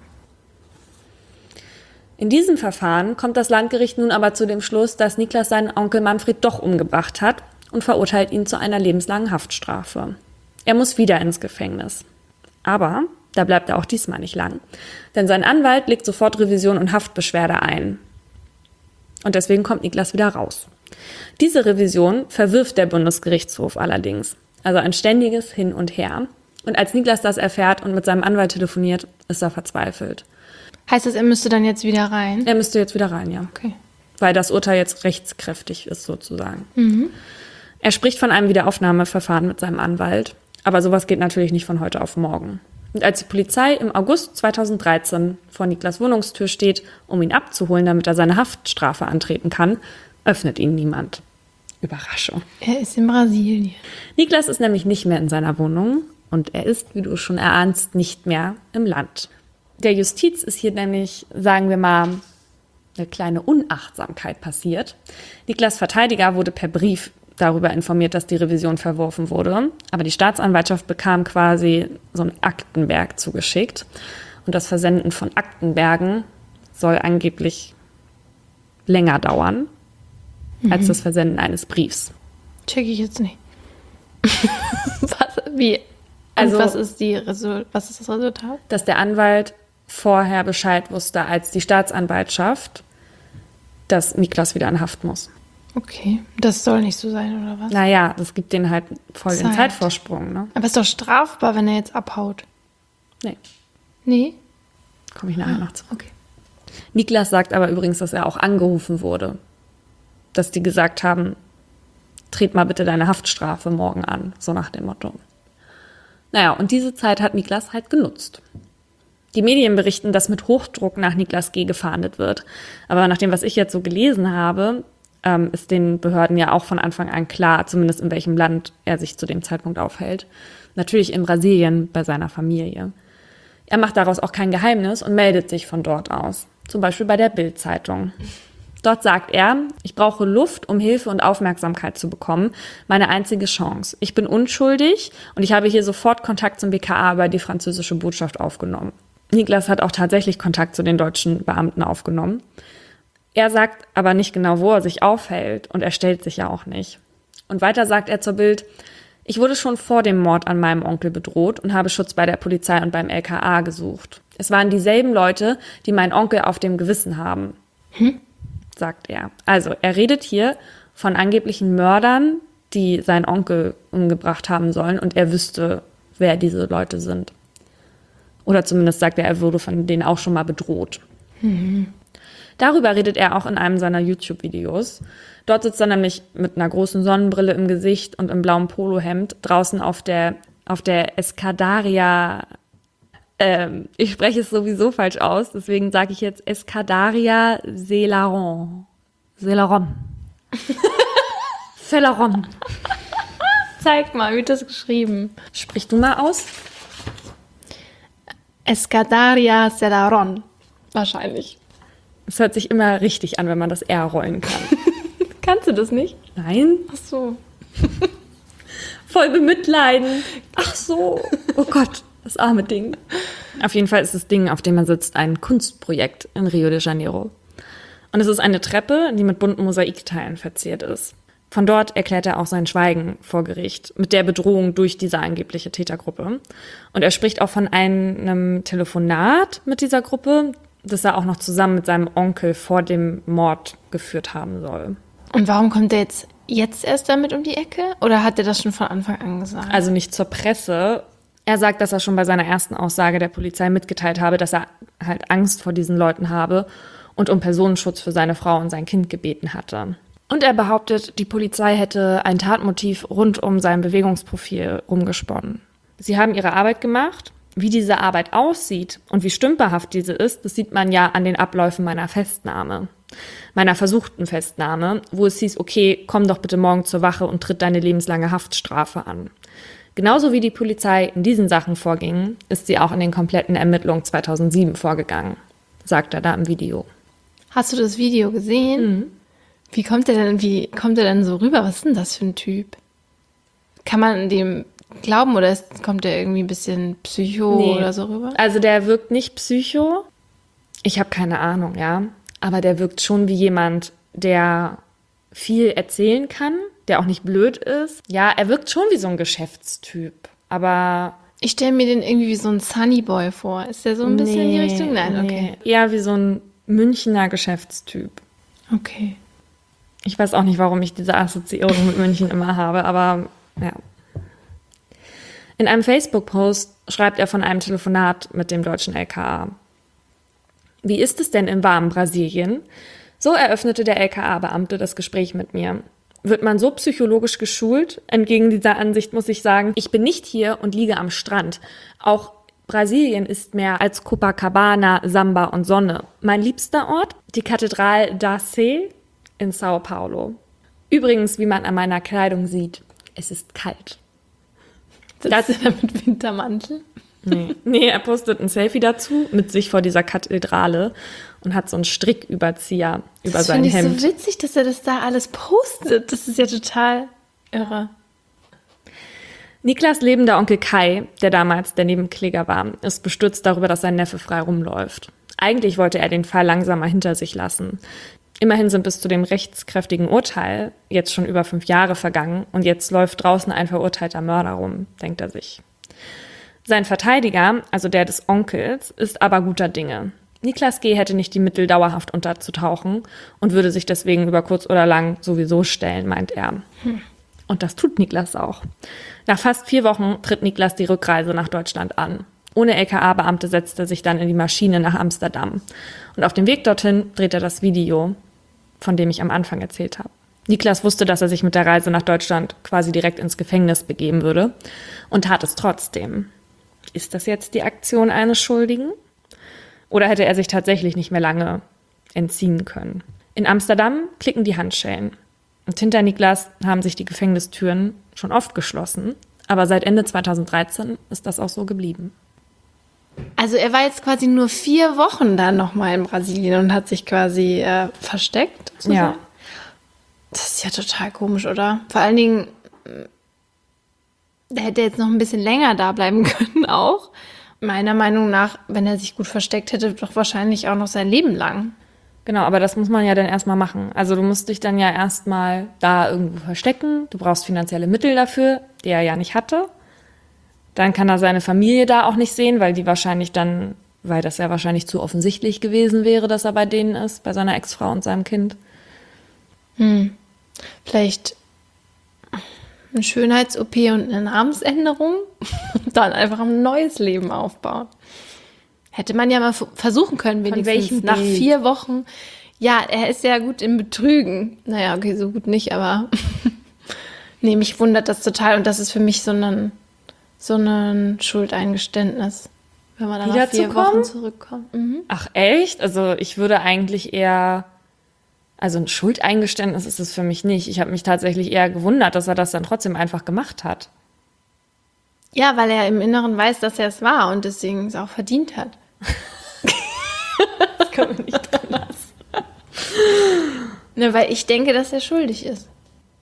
In diesem Verfahren kommt das Landgericht nun aber zu dem Schluss, dass Niklas seinen Onkel Manfred doch umgebracht hat und verurteilt ihn zu einer lebenslangen Haftstrafe. Er muss wieder ins Gefängnis. Aber da bleibt er auch diesmal nicht lang. Denn sein Anwalt legt sofort Revision und Haftbeschwerde ein. Und deswegen kommt Niklas wieder raus. Diese Revision verwirft der Bundesgerichtshof allerdings. Also ein ständiges Hin und Her. Und als Niklas das erfährt und mit seinem Anwalt telefoniert, ist er verzweifelt. Heißt das, er müsste dann jetzt wieder rein? Er müsste jetzt wieder rein, ja. Okay. Weil das Urteil jetzt rechtskräftig ist, sozusagen. Er spricht von einem Wiederaufnahmeverfahren mit seinem Anwalt. Aber sowas geht natürlich nicht von heute auf morgen. Und als die Polizei im August 2013 vor Niklas Wohnungstür steht, um ihn abzuholen, damit er seine Haftstrafe antreten kann, öffnet ihn niemand. Überraschung. Er ist in Brasilien. Niklas ist nämlich nicht mehr in seiner Wohnung und er ist, wie du schon erahnst, nicht mehr im Land. Der Justiz ist hier nämlich, sagen wir mal, eine kleine Unachtsamkeit passiert. Niklas' Verteidiger wurde per Brief darüber informiert, dass die Revision verworfen wurde. Aber die Staatsanwaltschaft bekam quasi so einen Aktenberg zugeschickt. Und das Versenden von Aktenbergen soll angeblich länger dauern als das Versenden eines Briefs. Check ich jetzt nicht. Wie? Also, Und was ist das Resultat? Dass der Anwalt vorher Bescheid wusste als die Staatsanwaltschaft, dass Niklas wieder in Haft muss. Okay, das soll nicht so sein, oder was? Naja, das gibt denen halt voll den Zeitvorsprung, ne? Aber ist doch strafbar, wenn er jetzt abhaut. Nee, Nee? komme ich nachher noch zu. Okay. Niklas sagt aber übrigens, dass er auch angerufen wurde. Dass die gesagt haben, tret mal bitte deine Haftstrafe morgen an, so nach dem Motto. Naja, und diese Zeit hat Niklas halt genutzt. Die Medien berichten, dass mit Hochdruck nach Niklas G. gefahndet wird. Aber nach dem, was ich jetzt so gelesen habe, ist den Behörden ja auch von Anfang an klar, zumindest in welchem Land er sich zu dem Zeitpunkt aufhält. Natürlich in Brasilien bei seiner Familie. Er macht daraus auch kein Geheimnis und meldet sich von dort aus. Zum Beispiel bei der Bild-Zeitung. Dort sagt er, ich brauche Luft, um Hilfe und Aufmerksamkeit zu bekommen. Meine einzige Chance. Ich bin unschuldig und ich habe hier sofort Kontakt zum BKA über die französische Botschaft aufgenommen. Niklas hat auch tatsächlich Kontakt zu den deutschen Beamten aufgenommen. Er sagt aber nicht genau, wo er sich aufhält und er stellt sich ja auch nicht. Und weiter sagt er zur Bild, ich wurde schon vor dem Mord an meinem Onkel bedroht und habe Schutz bei der Polizei und beim LKA gesucht. Es waren dieselben Leute, die meinen Onkel auf dem Gewissen haben, sagt er. Also er redet hier von angeblichen Mördern, die seinen Onkel umgebracht haben sollen und er wüsste, wer diese Leute sind. Oder zumindest sagt er, er wurde von denen auch schon mal bedroht. Darüber redet er auch in einem seiner YouTube-Videos. Dort sitzt er nämlich mit einer großen Sonnenbrille im Gesicht und im blauen Polohemd draußen auf der Escadaria. Ich spreche es sowieso falsch aus, deswegen sage ich jetzt Escadaria Celeron. Celeron. Zeig mal, wie wird das geschrieben? Sprich du mal aus. Escadaria Celeron. Wahrscheinlich. Es hört sich immer richtig an, wenn man das R rollen kann. Kannst du das nicht? Nein? Ach so. Voll bemitleiden. Ach so. Oh Gott, das arme Ding. Auf jeden Fall ist das Ding, auf dem man sitzt, ein Kunstprojekt in Rio de Janeiro. Und es ist eine Treppe, die mit bunten Mosaikteilen verziert ist. Von dort erklärt er auch sein Schweigen vor Gericht mit der Bedrohung durch diese angebliche Tätergruppe. Und er spricht auch von einem Telefonat mit dieser Gruppe, das er auch noch zusammen mit seinem Onkel vor dem Mord geführt haben soll. Und warum kommt er jetzt erst damit um die Ecke? Oder hat er das schon von Anfang an gesagt? Also nicht zur Presse. Er sagt, dass er schon bei seiner ersten Aussage der Polizei mitgeteilt habe, dass er halt Angst vor diesen Leuten habe und um Personenschutz für seine Frau und sein Kind gebeten hatte. Und er behauptet, die Polizei hätte ein Tatmotiv rund um sein Bewegungsprofil rumgesponnen. Sie haben ihre Arbeit gemacht. Wie diese Arbeit aussieht und wie stümperhaft diese ist, das sieht man ja an den Abläufen meiner Festnahme. Meiner versuchten Festnahme, wo es hieß, okay, komm doch bitte morgen zur Wache und tritt deine lebenslange Haftstrafe an. Genauso wie die Polizei in diesen Sachen vorging, ist sie auch in den kompletten Ermittlungen 2007 vorgegangen, sagt er da im Video. Hast du das Video gesehen? Wie kommt er denn so rüber? Was ist denn das für ein Typ? Kann man dem glauben oder kommt der irgendwie ein bisschen Psycho oder so rüber? Also der wirkt nicht psycho. Ich habe keine Ahnung, ja. Aber der wirkt schon wie jemand, der viel erzählen kann, der auch nicht blöd ist. Ja, er wirkt schon wie so ein Geschäftstyp. Aber ich stelle mir den irgendwie wie so ein Sunnyboy vor. Ist der so ein bisschen in die Richtung? Nein, okay. Eher wie so ein Münchner Geschäftstyp. Okay. Ich weiß auch nicht, warum ich diese Assoziierung mit München immer habe, aber ja. In einem Facebook-Post schreibt er von einem Telefonat mit dem deutschen LKA. Wie ist es denn im warmen Brasilien? So eröffnete der LKA-Beamte das Gespräch mit mir. Wird man so psychologisch geschult? Entgegen dieser Ansicht muss ich sagen, ich bin nicht hier und liege am Strand. Auch Brasilien ist mehr als Copacabana, Samba und Sonne. Mein liebster Ort? Die Kathedrale da Sé in Sao Paulo. Übrigens, wie man an meiner Kleidung sieht, es ist kalt. Sitzt er mit Wintermantel? Nee, er postet ein Selfie dazu mit sich vor dieser Kathedrale und hat so einen Stricküberzieher über sein Hemd. Das finde ich so witzig, dass er das da alles postet. Das ist ja total irre. Niklas lebender Onkel Kai, der damals der Nebenkläger war, ist bestürzt darüber, dass sein Neffe frei rumläuft. Eigentlich wollte er den Fall langsamer hinter sich lassen. Immerhin sind bis zu dem rechtskräftigen Urteil jetzt schon über 5 Jahre vergangen und jetzt läuft draußen ein verurteilter Mörder rum, denkt er sich. Sein Verteidiger, also der des Onkels, ist aber guter Dinge. Niklas G. hätte nicht die Mittel, dauerhaft unterzutauchen und würde sich deswegen über kurz oder lang sowieso stellen, meint er. Und das tut Niklas auch. Nach fast 4 Wochen tritt Niklas die Rückreise nach Deutschland an. Ohne LKA-Beamte setzt er sich dann in die Maschine nach Amsterdam. Und auf dem Weg dorthin dreht er das Video, von dem ich am Anfang erzählt habe. Niklas wusste, dass er sich mit der Reise nach Deutschland quasi direkt ins Gefängnis begeben würde und tat es trotzdem. Ist das jetzt die Aktion eines Schuldigen? Oder hätte er sich tatsächlich nicht mehr lange entziehen können? In Amsterdam klicken die Handschellen. Und hinter Niklas haben sich die Gefängnistüren schon oft geschlossen. Aber seit Ende 2013 ist das auch so geblieben. Also er war jetzt quasi nur 4 Wochen da nochmal in Brasilien und hat sich quasi versteckt. Ja. Das ist ja total komisch, oder? Vor allen Dingen, der hätte jetzt noch ein bisschen länger da bleiben können auch. Meiner Meinung nach, wenn er sich gut versteckt hätte, doch wahrscheinlich auch noch sein Leben lang. Genau, aber das muss man ja dann erstmal machen. Also du musst dich dann ja erstmal da irgendwo verstecken. Du brauchst finanzielle Mittel dafür, die er ja nicht hatte. Dann kann er seine Familie da auch nicht sehen, weil die wahrscheinlich dann, weil das ja wahrscheinlich zu offensichtlich gewesen wäre, dass er bei denen ist, bei seiner Ex-Frau und seinem Kind. Vielleicht eine Schönheits-OP und eine Namensänderung und dann einfach ein neues Leben aufbauen. Hätte man ja mal versuchen können, wenigstens nach 4 Wochen. Ja, er ist ja gut im Betrügen. Naja, okay, so gut nicht, aber nee, mich wundert das total. Und das ist für mich so ein Schuldeingeständnis, wenn man dann nach 4 Wochen zurückkommt. Mhm. Ach echt? Also ich würde eigentlich eher, also ein Schuldeingeständnis ist es für mich nicht. Ich habe mich tatsächlich eher gewundert, dass er das dann trotzdem einfach gemacht hat. Ja, weil er im Inneren weiß, dass er es war und deswegen es auch verdient hat. Das kann man nicht dran lassen. Ne, weil ich denke, dass er schuldig ist.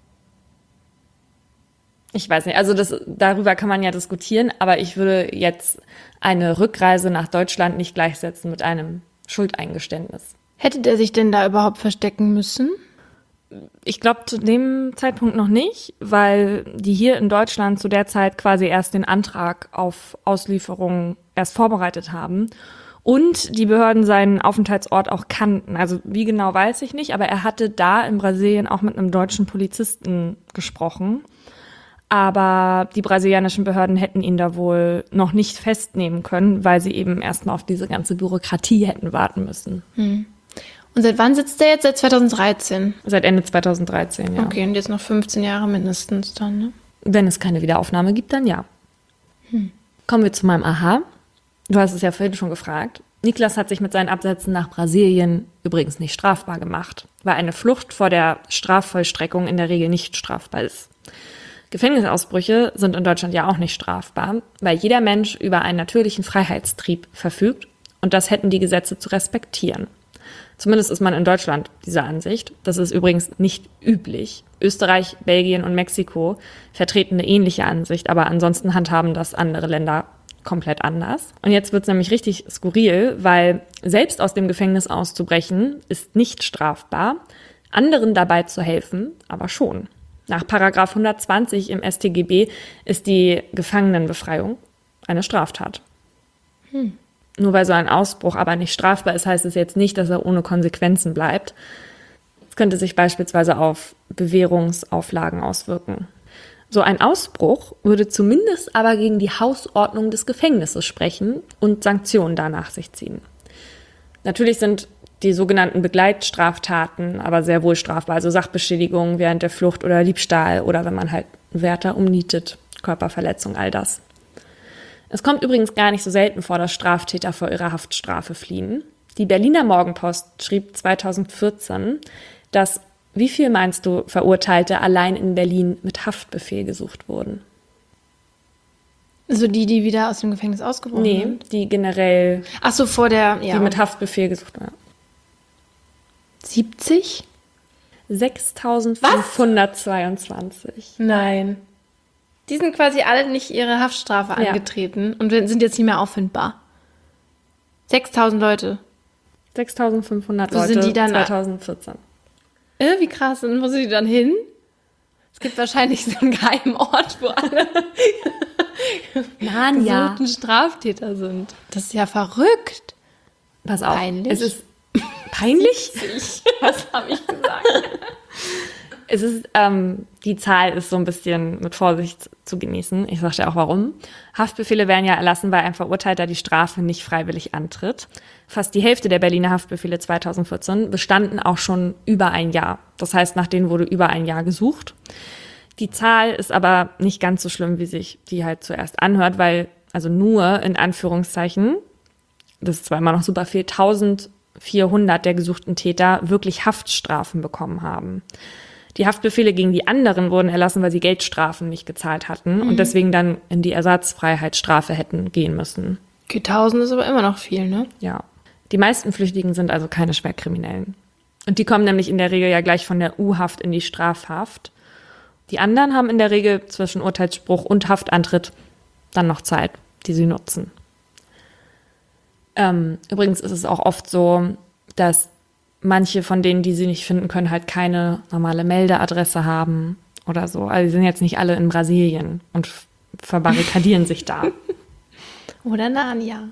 Ich weiß nicht, also darüber kann man ja diskutieren, aber ich würde jetzt eine Rückreise nach Deutschland nicht gleichsetzen mit einem Schuldeingeständnis. Hätte der sich denn da überhaupt verstecken müssen? Ich glaube zu dem Zeitpunkt noch nicht, weil die hier in Deutschland zu der Zeit quasi erst den Antrag auf Auslieferung erst vorbereitet haben und die Behörden seinen Aufenthaltsort auch kannten. Also wie genau weiß ich nicht, aber er hatte da in Brasilien auch mit einem deutschen Polizisten gesprochen. Aber die brasilianischen Behörden hätten ihn da wohl noch nicht festnehmen können, weil sie eben erstmal auf diese ganze Bürokratie hätten warten müssen. Und seit wann sitzt der jetzt? Seit 2013? Seit Ende 2013, ja. Okay, und jetzt noch 15 Jahre mindestens dann, ne? Wenn es keine Wiederaufnahme gibt, dann ja. Kommen wir zu meinem Aha. Du hast es ja vorhin schon gefragt. Niklas hat sich mit seinen Absätzen nach Brasilien übrigens nicht strafbar gemacht, weil eine Flucht vor der Strafvollstreckung in der Regel nicht strafbar ist. Gefängnisausbrüche sind in Deutschland ja auch nicht strafbar, weil jeder Mensch über einen natürlichen Freiheitstrieb verfügt und das hätten die Gesetze zu respektieren. Zumindest ist man in Deutschland dieser Ansicht. Das ist übrigens nicht üblich. Österreich, Belgien und Mexiko vertreten eine ähnliche Ansicht, aber ansonsten handhaben das andere Länder komplett anders. Und jetzt wird es nämlich richtig skurril, weil selbst aus dem Gefängnis auszubrechen ist nicht strafbar, anderen dabei zu helfen aber schon. Nach Paragraph 120 im StGB ist die Gefangenenbefreiung eine Straftat. Nur weil so ein Ausbruch aber nicht strafbar ist, heißt es jetzt nicht, dass er ohne Konsequenzen bleibt. Es könnte sich beispielsweise auf Bewährungsauflagen auswirken. So ein Ausbruch würde zumindest aber gegen die Hausordnung des Gefängnisses sprechen und Sanktionen danach sich ziehen. Natürlich sind die sogenannten Begleitstraftaten aber sehr wohl strafbar, also Sachbeschädigung während der Flucht oder Diebstahl oder wenn man halt einen Wärter umnietet, Körperverletzung, all das. Es kommt übrigens gar nicht so selten vor, dass Straftäter vor ihrer Haftstrafe fliehen. Die Berliner Morgenpost schrieb 2014, dass, wie viel meinst du, Verurteilte allein in Berlin mit Haftbefehl gesucht wurden? Also die wieder aus dem Gefängnis ausgebrochen sind? Nee, die generell, Ach so, vor der, die mit Haftbefehl gesucht wurden. 70? 6.522. Nein. Die sind quasi alle nicht ihre Haftstrafe Ja. angetreten und sind jetzt nicht mehr auffindbar. 6.000 Leute. 6.500 Wo Leute sind die dann? 2014. Wie krass. Und wo sind die dann hin? Es gibt wahrscheinlich so einen geheimen Ort, wo alle gesuchten Straftäter sind. Das ist ja verrückt. Pass auf. Peinlich? Es ist peinlich? Was habe ich gesagt? Es ist, die Zahl ist so ein bisschen mit Vorsicht zu genießen. Ich sage dir auch warum. Haftbefehle werden ja erlassen, weil ein Verurteilter die Strafe nicht freiwillig antritt. Fast die Hälfte der Berliner Haftbefehle 2014 bestanden auch schon über ein Jahr. Das heißt, nach denen wurde über ein Jahr gesucht. Die Zahl ist aber nicht ganz so schlimm, wie sich die halt zuerst anhört, weil also nur in Anführungszeichen, das ist zwar immer noch super viel, 1.400 der gesuchten Täter wirklich Haftstrafen bekommen haben. Die Haftbefehle gegen die anderen wurden erlassen, weil sie Geldstrafen nicht gezahlt hatten und deswegen dann in die Ersatzfreiheitsstrafe hätten gehen müssen. Okay, 1.000 ist aber immer noch viel, ne? Ja. Die meisten Flüchtigen sind also keine Schwerkriminellen. Und die kommen nämlich in der Regel ja gleich von der U-Haft in die Strafhaft. Die anderen haben in der Regel zwischen Urteilsspruch und Haftantritt dann noch Zeit, die sie nutzen. Übrigens ist es auch oft so, dass manche von denen, die sie nicht finden können, halt keine normale Meldeadresse haben oder so. Also sie sind jetzt nicht alle in Brasilien und verbarrikadieren sich da. Oder Narnia.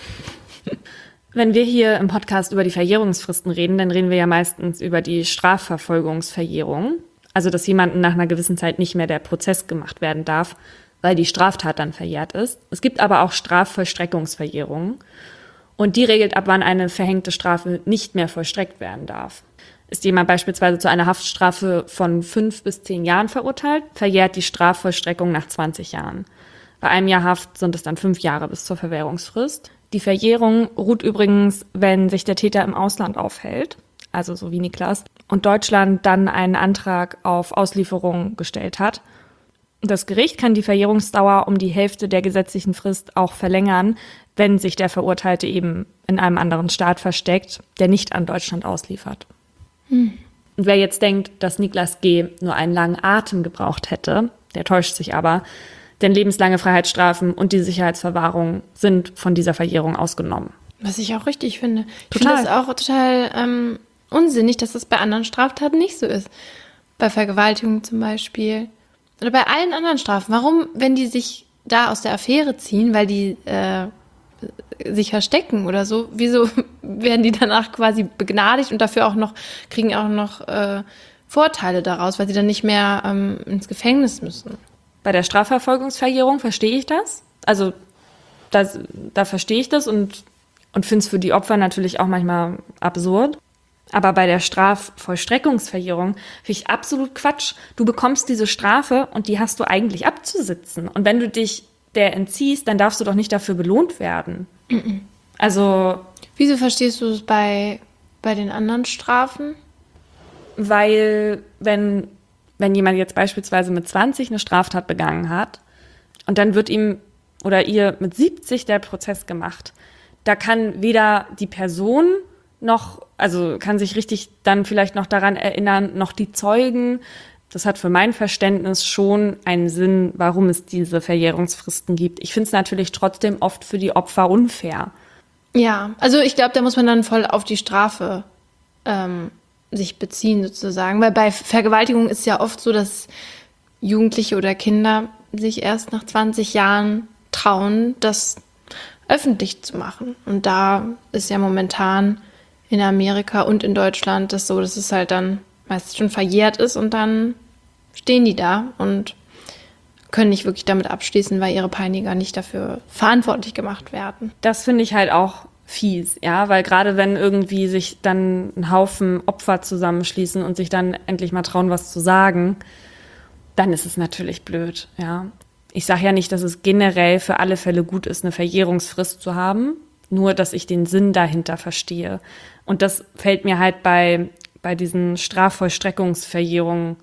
Wenn wir hier im Podcast über die Verjährungsfristen reden, dann reden wir ja meistens über die Strafverfolgungsverjährung. Also, dass jemandem nach einer gewissen Zeit nicht mehr der Prozess gemacht werden darf, weil die Straftat dann verjährt ist. Es gibt aber auch Strafvollstreckungsverjährung. Und die regelt, ab wann eine verhängte Strafe nicht mehr vollstreckt werden darf. Ist jemand beispielsweise zu einer Haftstrafe von 5 bis 10 Jahren verurteilt, verjährt die Strafvollstreckung nach 20 Jahren. Bei einem Jahr Haft sind es dann 5 Jahre bis zur Verwährungsfrist. Die Verjährung ruht übrigens, wenn sich der Täter im Ausland aufhält, also so wie Niklas, und Deutschland dann einen Antrag auf Auslieferung gestellt hat. Das Gericht kann die Verjährungsdauer um die Hälfte der gesetzlichen Frist auch verlängern, wenn sich der Verurteilte eben in einem anderen Staat versteckt, der nicht an Deutschland ausliefert. Und wer jetzt denkt, dass Niklas G. nur einen langen Atem gebraucht hätte, der täuscht sich aber, denn lebenslange Freiheitsstrafen und die Sicherheitsverwahrung sind von dieser Verjährung ausgenommen. Was ich auch richtig finde. Ich Total. finde es auch total unsinnig, dass das bei anderen Straftaten nicht so ist. Bei Vergewaltigung zum Beispiel. Oder bei allen anderen Strafen. Warum, wenn die sich da aus der Affäre ziehen, weil die sich verstecken oder so, wieso werden die danach quasi begnadigt und dafür auch noch, kriegen auch noch Vorteile daraus, weil sie dann nicht mehr ins Gefängnis müssen? Bei der Strafverfolgungsverjährung verstehe ich das. Also da verstehe ich das und finde es für die Opfer natürlich auch manchmal absurd. Aber bei der Strafvollstreckungsverjährung finde ich absolut Quatsch. Du bekommst diese Strafe und die hast du eigentlich abzusitzen. Und wenn du dich der entziehst, dann darfst du doch nicht dafür belohnt werden. Also, Wieso verstehst du es bei den anderen Strafen? weil wenn jemand jetzt beispielsweise mit 20 eine Straftat begangen hat und dann wird ihm oder ihr mit 70 der Prozess gemacht, da kann weder die Person noch, also kann sich richtig dann vielleicht noch daran erinnern, noch die Zeugen. Das hat für mein Verständnis schon einen Sinn, warum es diese Verjährungsfristen gibt. Ich finde es natürlich trotzdem oft für die Opfer unfair. Ja, also ich glaube, da muss man dann voll auf die Strafe sich beziehen sozusagen. Weil bei Vergewaltigung ist ja oft so, dass Jugendliche oder Kinder sich erst nach 20 Jahren trauen, das öffentlich zu machen. Und da ist ja momentan in Amerika und in Deutschland das so, dass es halt dann meistens schon verjährt ist und dann stehen die da und können nicht wirklich damit abschließen, weil ihre Peiniger nicht dafür verantwortlich gemacht werden. Das finde ich halt auch fies, ja, weil gerade wenn irgendwie sich dann ein Haufen Opfer zusammenschließen und sich dann endlich mal trauen, was zu sagen, dann ist es natürlich blöd, ja. Ich sage ja nicht, dass es generell für alle Fälle gut ist, eine Verjährungsfrist zu haben, nur dass ich den Sinn dahinter verstehe. Und das fällt mir halt bei diesen Strafvollstreckungsverjährungen,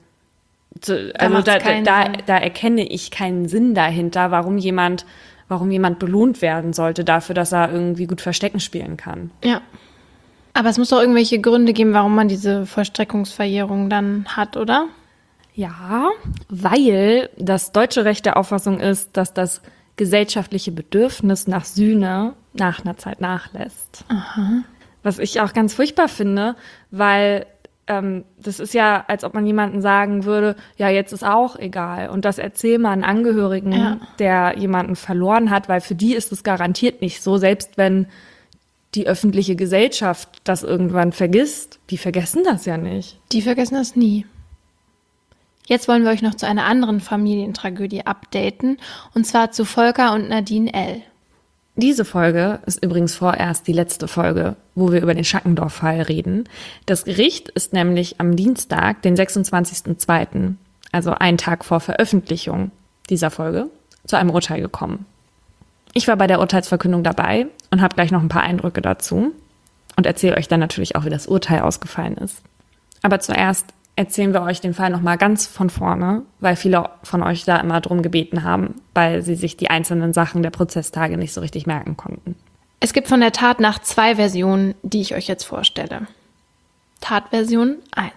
da erkenne ich keinen Sinn dahinter, warum jemand belohnt werden sollte dafür, dass er irgendwie gut Verstecken spielen kann. Ja. Aber es muss doch irgendwelche Gründe geben, warum man diese Vollstreckungsverjährung dann hat, oder? Ja, weil das deutsche Recht der Auffassung ist, dass das gesellschaftliche Bedürfnis nach Sühne nach einer Zeit nachlässt. Aha. Was ich auch ganz furchtbar finde, weil das ist ja, als ob man jemandem sagen würde, ja, jetzt ist auch egal. Und das erzähl mal einen Angehörigen, der jemanden verloren hat, weil für die ist es garantiert nicht so, selbst wenn die öffentliche Gesellschaft das irgendwann vergisst. Die vergessen das ja nicht. Die vergessen das nie. Jetzt wollen wir euch noch zu einer anderen Familientragödie updaten, und zwar zu Volker und Nadine L. Diese Folge ist übrigens vorerst die letzte Folge, wo wir über den Schackendorf-Fall reden. Das Gericht ist nämlich am Dienstag, den 26.02., also einen Tag vor Veröffentlichung dieser Folge, zu einem Urteil gekommen. Ich war bei der Urteilsverkündung dabei und habe gleich noch ein paar Eindrücke dazu und erzähle euch dann natürlich auch, wie das Urteil ausgefallen ist. Aber zuerst erzählen wir euch den Fall nochmal ganz von vorne, weil viele von euch da immer drum gebeten haben, weil sie sich die einzelnen Sachen der Prozesstage nicht so richtig merken konnten. Es gibt von der Tat nach 2 Versionen, die ich euch jetzt vorstelle. Tatversion 1.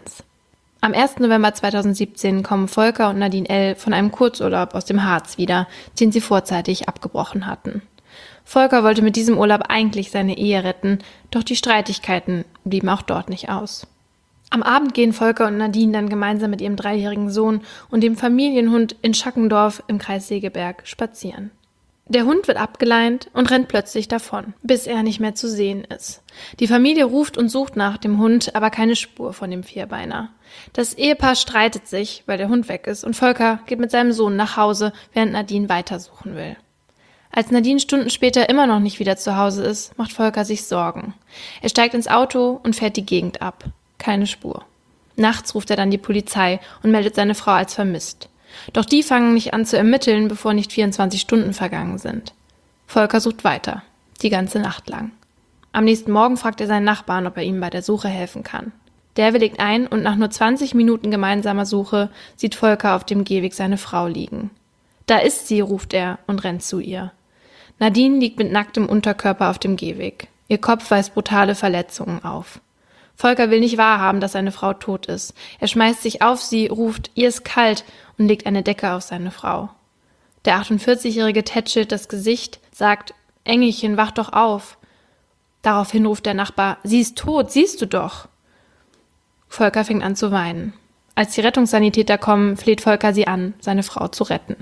Am 1. November 2017 kommen Volker und Nadine L. von einem Kurzurlaub aus dem Harz wieder, den sie vorzeitig abgebrochen hatten. Volker wollte mit diesem Urlaub eigentlich seine Ehe retten, doch die Streitigkeiten blieben auch dort nicht aus. Am Abend gehen Volker und Nadine dann gemeinsam mit ihrem 3-jährigen Sohn und dem Familienhund in Schackendorf im Kreis Segeberg spazieren. Der Hund wird abgeleint und rennt plötzlich davon, bis er nicht mehr zu sehen ist. Die Familie ruft und sucht nach dem Hund, aber keine Spur von dem Vierbeiner. Das Ehepaar streitet sich, weil der Hund weg ist, und Volker geht mit seinem Sohn nach Hause, während Nadine weitersuchen will. Als Nadine Stunden später immer noch nicht wieder zu Hause ist, macht Volker sich Sorgen. Er steigt ins Auto und fährt die Gegend ab. Keine Spur. Nachts ruft er dann die Polizei und meldet seine Frau als vermisst. Doch die fangen nicht an zu ermitteln, bevor nicht 24 Stunden vergangen sind. Volker sucht weiter, die ganze Nacht lang. Am nächsten Morgen fragt er seinen Nachbarn, ob er ihm bei der Suche helfen kann. Der willigt ein und nach nur 20 Minuten gemeinsamer Suche sieht Volker auf dem Gehweg seine Frau liegen. Da ist sie, ruft er und rennt zu ihr. Nadine liegt mit nacktem Unterkörper auf dem Gehweg. Ihr Kopf weist brutale Verletzungen auf. Volker will nicht wahrhaben, dass seine Frau tot ist. Er schmeißt sich auf sie, ruft, ihr ist kalt, und legt eine Decke auf seine Frau. Der 48-Jährige tätschelt das Gesicht, sagt, Engelchen, wach doch auf. Daraufhin ruft der Nachbar, sie ist tot, siehst du doch. Volker fängt an zu weinen. Als die Rettungssanitäter kommen, fleht Volker sie an, seine Frau zu retten.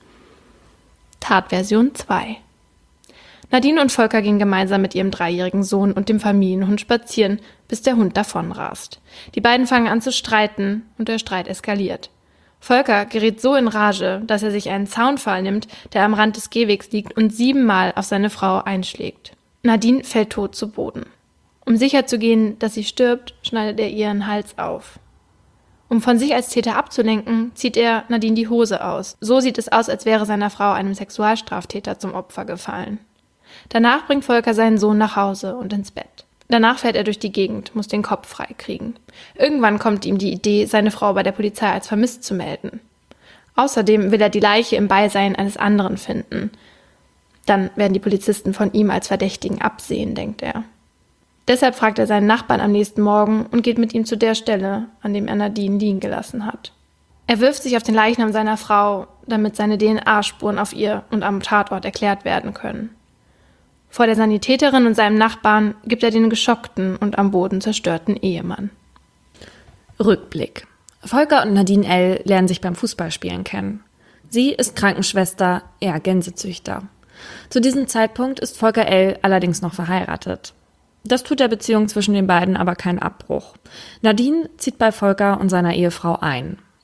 Tatversion 2. Nadine und Volker gehen gemeinsam mit ihrem 3-jährigen Sohn und dem Familienhund spazieren, bis der Hund davonrast. Die beiden fangen an zu streiten und der Streit eskaliert. Volker gerät so in Rage, dass er sich einen Zaunpfahl nimmt, der am Rand des Gehwegs liegt, und 7-mal auf seine Frau einschlägt. Nadine fällt tot zu Boden. Um sicherzugehen, dass sie stirbt, schneidet er ihren Hals auf. Um von sich als Täter abzulenken, zieht er Nadine die Hose aus. So sieht es aus, als wäre seiner Frau einem Sexualstraftäter zum Opfer gefallen. Danach bringt Volker seinen Sohn nach Hause und ins Bett. Danach fährt er durch die Gegend, muss den Kopf freikriegen. Irgendwann kommt ihm die Idee, seine Frau bei der Polizei als vermisst zu melden. Außerdem will er die Leiche im Beisein eines anderen finden. Dann werden die Polizisten von ihm als Verdächtigen absehen, denkt er. Deshalb fragt er seinen Nachbarn am nächsten Morgen und geht mit ihm zu der Stelle, an dem er Nadine liegen gelassen hat. Er wirft sich auf den Leichnam seiner Frau, damit seine DNA-Spuren auf ihr und am Tatort erklärt werden können. Vor der Sanitäterin und seinem Nachbarn gibt er den geschockten und am Boden zerstörten Ehemann. Rückblick. Volker und Nadine L. lernen sich beim Fußballspielen kennen. Sie ist Krankenschwester, er Gänsezüchter. Zu diesem Zeitpunkt ist Volker L. allerdings noch verheiratet. Das tut der Beziehung zwischen den beiden aber keinen Abbruch. Nadine zieht bei Volker und seiner Ehefrau ein.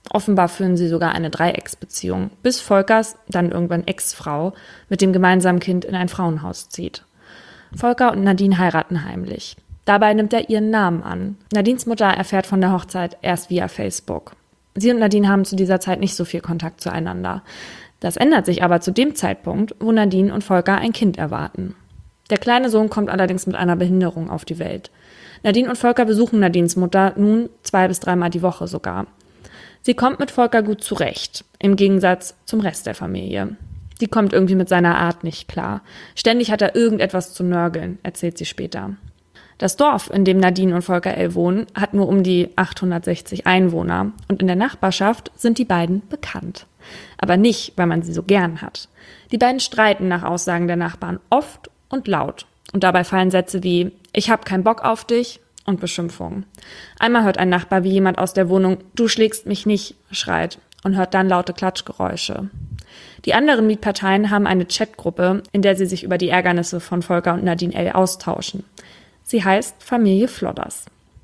Offenbar führen sie sogar eine Dreiecksbeziehung, bis Volkers, dann irgendwann Ex-Frau, mit dem gemeinsamen Kind in ein Frauenhaus zieht. Volker und Nadine heiraten heimlich. Dabei nimmt er ihren Namen an. Nadines Mutter erfährt von der Hochzeit erst via Facebook. Sie und Nadine haben zu dieser Zeit nicht so viel Kontakt zueinander. Das ändert sich aber zu dem Zeitpunkt, wo Nadine und Volker ein Kind erwarten. Der kleine Sohn kommt allerdings mit einer Behinderung auf die Welt. Nadine und Volker besuchen Nadines Mutter nun 2 bis 3 Mal die Woche sogar. Sie kommt mit Volker gut zurecht, im Gegensatz zum Rest der Familie. Die kommt irgendwie mit seiner Art nicht klar. Ständig hat er irgendetwas zu nörgeln, erzählt sie später. Das Dorf, in dem Nadine und Volker L. wohnen, hat nur um die 860 Einwohner und in der Nachbarschaft sind die beiden bekannt. Aber nicht, weil man sie so gern hat. Die beiden streiten nach Aussagen der Nachbarn oft und laut. Und dabei fallen Sätze wie „Ich hab keinen Bock auf dich" und Beschimpfungen. Einmal hört ein Nachbar, wie jemand aus der Wohnung „Du schlägst mich nicht" schreit und hört dann laute Klatschgeräusche. Die anderen Mietparteien haben eine Chatgruppe, in der sie sich über die Ärgernisse von Volker und Nadine L. austauschen. Sie heißt Familie Flodders.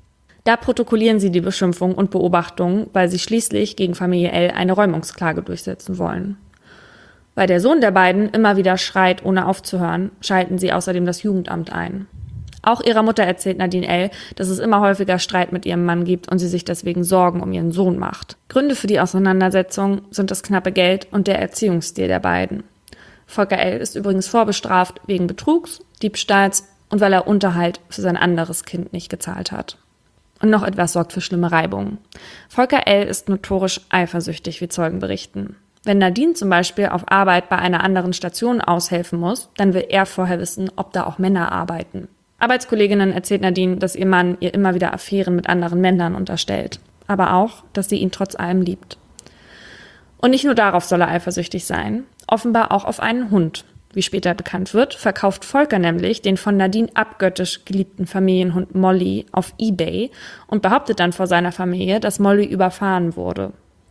Da protokollieren sie die Beschimpfungen und Beobachtungen, weil sie schließlich gegen Familie L. eine Räumungsklage durchsetzen wollen. Weil der Sohn der beiden immer wieder schreit, ohne aufzuhören, schalten sie außerdem das Jugendamt ein. Auch ihrer Mutter erzählt Nadine L., dass es immer häufiger Streit mit ihrem Mann gibt und sie sich deswegen Sorgen um ihren Sohn macht. Gründe für die Auseinandersetzung sind das knappe Geld und der Erziehungsstil der beiden. Volker L. ist übrigens vorbestraft wegen Betrugs, Diebstahls und weil er Unterhalt für sein anderes Kind nicht gezahlt hat. Und noch etwas sorgt für schlimme Reibungen. Volker L. ist notorisch eifersüchtig, wie Zeugen berichten. Wenn Nadine zum Beispiel auf Arbeit bei einer anderen Station aushelfen muss, dann will er vorher wissen, ob da auch Männer arbeiten. Arbeitskolleginnen erzählt Nadine, dass ihr Mann ihr immer wieder Affären mit anderen Männern unterstellt. Aber auch, dass sie ihn trotz allem liebt. Und nicht nur darauf soll er eifersüchtig sein, offenbar auch auf einen Hund. Wie später bekannt wird, verkauft Volker nämlich den von Nadine abgöttisch geliebten Familienhund Molly auf eBay und behauptet dann vor seiner Familie, dass Molly überfahren wurde.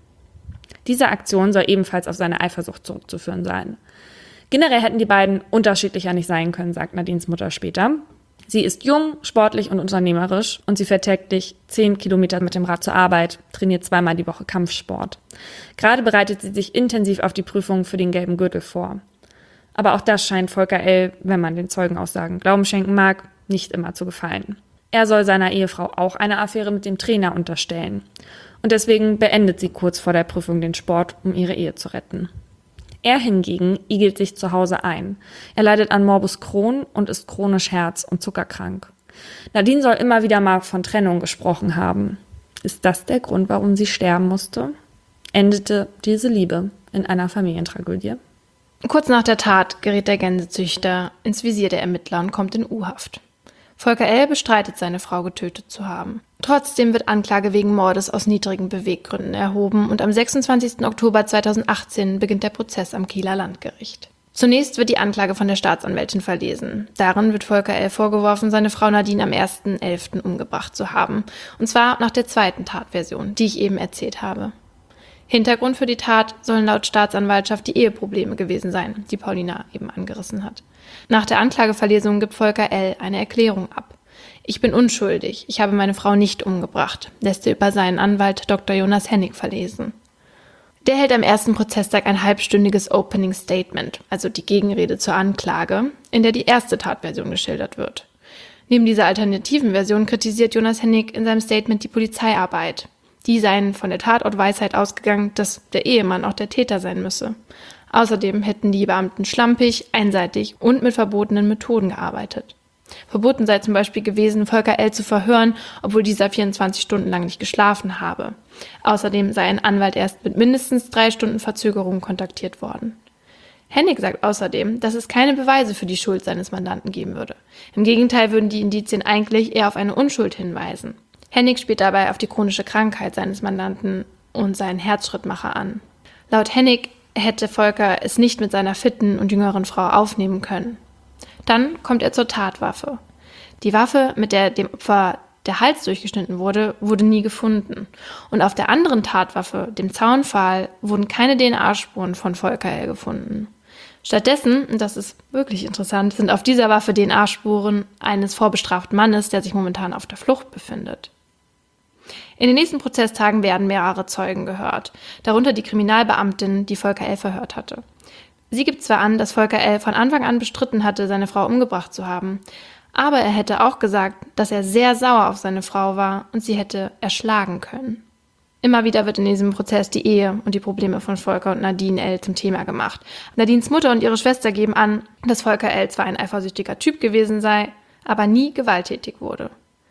Diese Aktion soll ebenfalls auf seine Eifersucht zurückzuführen sein. Generell hätten die beiden unterschiedlicher nicht sein können, sagt Nadines Mutter später. Sie ist jung, sportlich und unternehmerisch und sie fährt täglich 10 Kilometer mit dem Rad zur Arbeit, trainiert 2-mal die Woche Kampfsport. Gerade bereitet sie sich intensiv auf die Prüfung für den gelben Gürtel vor. Aber auch das scheint Volker L., wenn man den Zeugenaussagen Glauben schenken mag, nicht immer zu gefallen. Er soll seiner Ehefrau auch eine Affäre mit dem Trainer unterstellen. Und deswegen beendet sie kurz vor der Prüfung den Sport, um ihre Ehe zu retten. Er hingegen igelt sich zu Hause ein. Er leidet an Morbus Crohn und ist chronisch herz- und zuckerkrank. Nadine soll immer wieder mal von Trennung gesprochen haben. Ist das der Grund, warum sie sterben musste? Endete diese Liebe in einer Familientragödie? Kurz nach der Tat gerät der Gänsezüchter ins Visier der Ermittler und kommt in U-Haft. Volker L. bestreitet, seine Frau getötet zu haben. Trotzdem wird Anklage wegen Mordes aus niedrigen Beweggründen erhoben und am 26. Oktober 2018 beginnt der Prozess am Kieler Landgericht. Zunächst wird die Anklage von der Staatsanwältin verlesen. Darin wird Volker L. vorgeworfen, seine Frau Nadine am 1.11. umgebracht zu haben. Und zwar nach der zweiten Tatversion, die ich eben erzählt habe. Hintergrund für die Tat sollen laut Staatsanwaltschaft die Eheprobleme gewesen sein, die Paulina eben angerissen hat. Nach der Anklageverlesung gibt Volker L. eine Erklärung ab. Ich bin unschuldig, ich habe meine Frau nicht umgebracht, lässt er über seinen Anwalt Dr. Jonas Hennig verlesen. Der hält am ersten Prozesstag ein halbstündiges Opening Statement, also die Gegenrede zur Anklage, in der die erste Tatversion geschildert wird. Neben dieser alternativen Version kritisiert Jonas Hennig in seinem Statement die Polizeiarbeit. Die seien von der Tatortweisheit ausgegangen, dass der Ehemann auch der Täter sein müsse. Außerdem hätten die Beamten schlampig, einseitig und mit verbotenen Methoden gearbeitet. Verboten sei zum Beispiel gewesen, Volker L. zu verhören, obwohl dieser 24 Stunden lang nicht geschlafen habe. Außerdem sei ein Anwalt erst mit mindestens 3 Stunden Verzögerung kontaktiert worden. Hennig sagt außerdem, dass es keine Beweise für die Schuld seines Mandanten geben würde. Im Gegenteil würden die Indizien eigentlich eher auf eine Unschuld hinweisen. Hennig spielt dabei auf die chronische Krankheit seines Mandanten und seinen Herzschrittmacher an. Laut Hennig hätte Volker es nicht mit seiner fitten und jüngeren Frau aufnehmen können. Dann kommt er zur Tatwaffe. Die Waffe, mit der dem Opfer der Hals durchgeschnitten wurde, wurde nie gefunden. Und auf der anderen Tatwaffe, dem Zaunpfahl, wurden keine DNA-Spuren von Volker L. gefunden. Stattdessen, und das ist wirklich interessant, sind auf dieser Waffe DNA-Spuren eines vorbestraften Mannes, der sich momentan auf der Flucht befindet. In den nächsten Prozesstagen werden mehrere Zeugen gehört, darunter die Kriminalbeamtin, die Volker L. verhört hatte. Sie gibt zwar an, dass Volker L. von Anfang an bestritten hatte, seine Frau umgebracht zu haben, aber er hätte auch gesagt, dass er sehr sauer auf seine Frau war und sie hätte erschlagen können. Immer wieder wird in diesem Prozess die Ehe und die Probleme von Volker und Nadine L. zum Thema gemacht. Nadines Mutter und ihre Schwester geben an, dass Volker L. zwar ein eifersüchtiger Typ gewesen sei, aber nie gewalttätig wurde.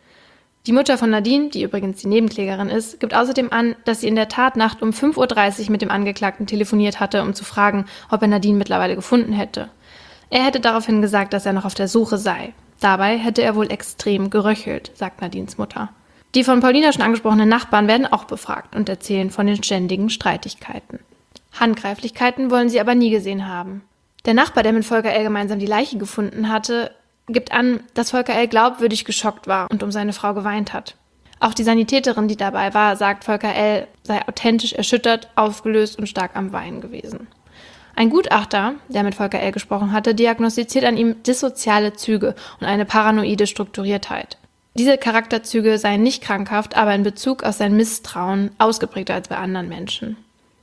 Die Mutter von Nadine, die übrigens die Nebenklägerin ist, gibt außerdem an, dass sie in der Tatnacht um 5:30 Uhr mit dem Angeklagten telefoniert hatte, um zu fragen, ob er Nadine mittlerweile gefunden hätte. Er hätte daraufhin gesagt, dass er noch auf der Suche sei. Dabei hätte er wohl extrem geröchelt, sagt Nadines Mutter. Die von Paulina schon angesprochenen Nachbarn werden auch befragt und erzählen von den ständigen Streitigkeiten. Handgreiflichkeiten wollen sie aber nie gesehen haben. Der Nachbar, der mit Volker L. gemeinsam die Leiche gefunden hatte, gibt an, dass Volker L. glaubwürdig geschockt war und um seine Frau geweint hat. Auch die Sanitäterin, die dabei war, sagt, Volker L. sei authentisch erschüttert, aufgelöst und stark am Weinen gewesen. Ein Gutachter, der mit Volker L. gesprochen hatte, diagnostiziert an ihm dissoziale Züge und eine paranoide Strukturiertheit. Diese Charakterzüge seien nicht krankhaft, aber in Bezug auf sein Misstrauen ausgeprägter als bei anderen Menschen.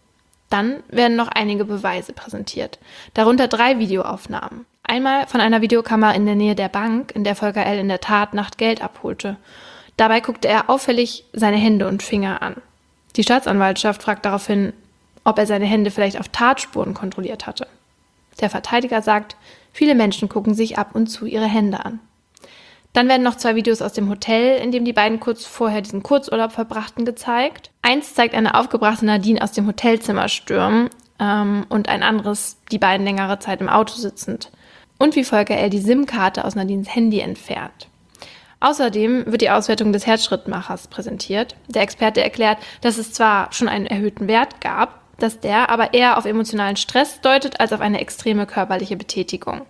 Dann werden noch einige Beweise präsentiert, darunter 3 Videoaufnahmen. Einmal von einer Videokamera in der Nähe der Bank, in der Volker L. in der Tatnacht Geld abholte. Dabei guckte er auffällig seine Hände und Finger an. Die Staatsanwaltschaft fragt daraufhin, ob er seine Hände vielleicht auf Tatspuren kontrolliert hatte. Der Verteidiger sagt, viele Menschen gucken sich ab und zu ihre Hände an. Dann werden noch 2 Videos aus dem Hotel, in dem die beiden kurz vorher diesen Kurzurlaub verbrachten, gezeigt. Eins zeigt eine aufgebrachte Nadine aus dem Hotelzimmer stürmen und ein anderes die beiden längere Zeit im Auto sitzend. Und wie Volker L. die SIM-Karte aus Nadines Handy entfernt. Außerdem wird die Auswertung des Herzschrittmachers präsentiert. Der Experte erklärt, dass es zwar schon einen erhöhten Wert gab, dass der aber eher auf emotionalen Stress deutet als auf eine extreme körperliche Betätigung.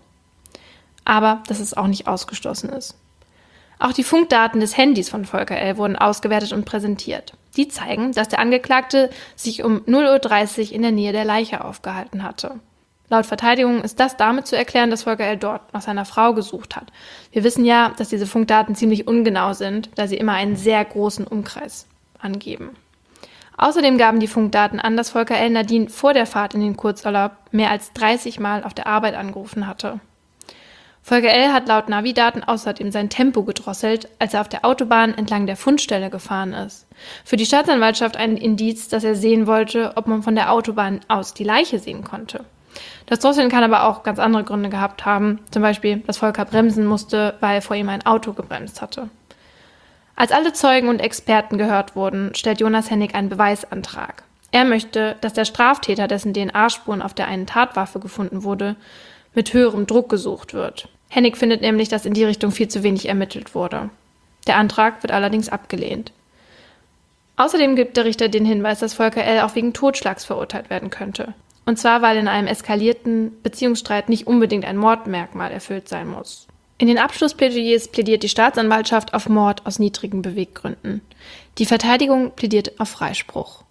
Aber dass es auch nicht ausgeschlossen ist. Auch die Funkdaten des Handys von Volker L. wurden ausgewertet und präsentiert. Die zeigen, dass der Angeklagte sich um 0:30 Uhr in der Nähe der Leiche aufgehalten hatte. Laut Verteidigung ist das damit zu erklären, dass Volker L. dort nach seiner Frau gesucht hat. Wir wissen ja, dass diese Funkdaten ziemlich ungenau sind, da sie immer einen sehr großen Umkreis angeben. Außerdem gaben die Funkdaten an, dass Volker L. Nadine vor der Fahrt in den Kurzurlaub mehr als 30 Mal auf der Arbeit angerufen hatte. Volker L. hat laut Navidaten außerdem sein Tempo gedrosselt, als er auf der Autobahn entlang der Fundstelle gefahren ist. Für die Staatsanwaltschaft ein Indiz, dass er sehen wollte, ob man von der Autobahn aus die Leiche sehen konnte. Das Drosseln kann aber auch ganz andere Gründe gehabt haben, zum Beispiel, dass Volker bremsen musste, weil vor ihm ein Auto gebremst hatte. Als alle Zeugen und Experten gehört wurden, stellt Jonas Hennig einen Beweisantrag. Er möchte, dass der Straftäter, dessen DNA-Spuren auf der einen Tatwaffe gefunden wurde, mit höherem Druck gesucht wird. Hennig findet nämlich, dass in die Richtung viel zu wenig ermittelt wurde. Der Antrag wird allerdings abgelehnt. Außerdem gibt der Richter den Hinweis, dass Volker L. auch wegen Totschlags verurteilt werden könnte. Und zwar, weil in einem eskalierten Beziehungsstreit nicht unbedingt ein Mordmerkmal erfüllt sein muss. In den Abschlussplädoyers plädiert die Staatsanwaltschaft auf Mord aus niedrigen Beweggründen. Die Verteidigung plädiert auf Freispruch.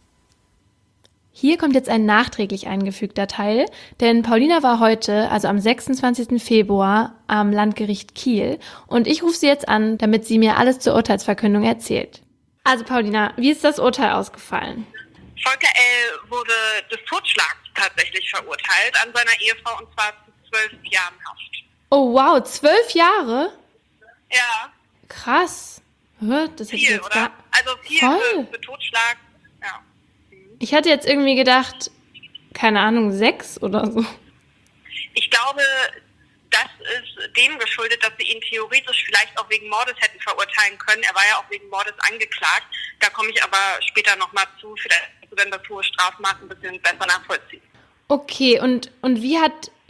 Hier kommt jetzt ein nachträglich eingefügter Teil, denn Paulina war heute, also am 26. Februar, am Landgericht Kiel und ich rufe sie jetzt an, damit sie mir alles zur Urteilsverkündung erzählt. Also Paulina, wie ist das Urteil ausgefallen? Volker L. wurde des Totschlags tatsächlich verurteilt an seiner Ehefrau und zwar zu 12 Jahren Haft. Oh wow, 12 Jahre? Ja. Krass. Das hätte ich Viel, jetzt oder? Also viel für Totschlag, ja. Ich hatte jetzt irgendwie gedacht, keine Ahnung, 6 oder so. Ich glaube, das ist dem geschuldet, dass sie ihn theoretisch vielleicht auch wegen Mordes hätten verurteilen können. Er war ja auch wegen Mordes angeklagt. Da komme ich aber später nochmal zu. Vielleicht kannst du dann das hohe Strafmaß ein bisschen besser nachvollziehen. Okay, und wie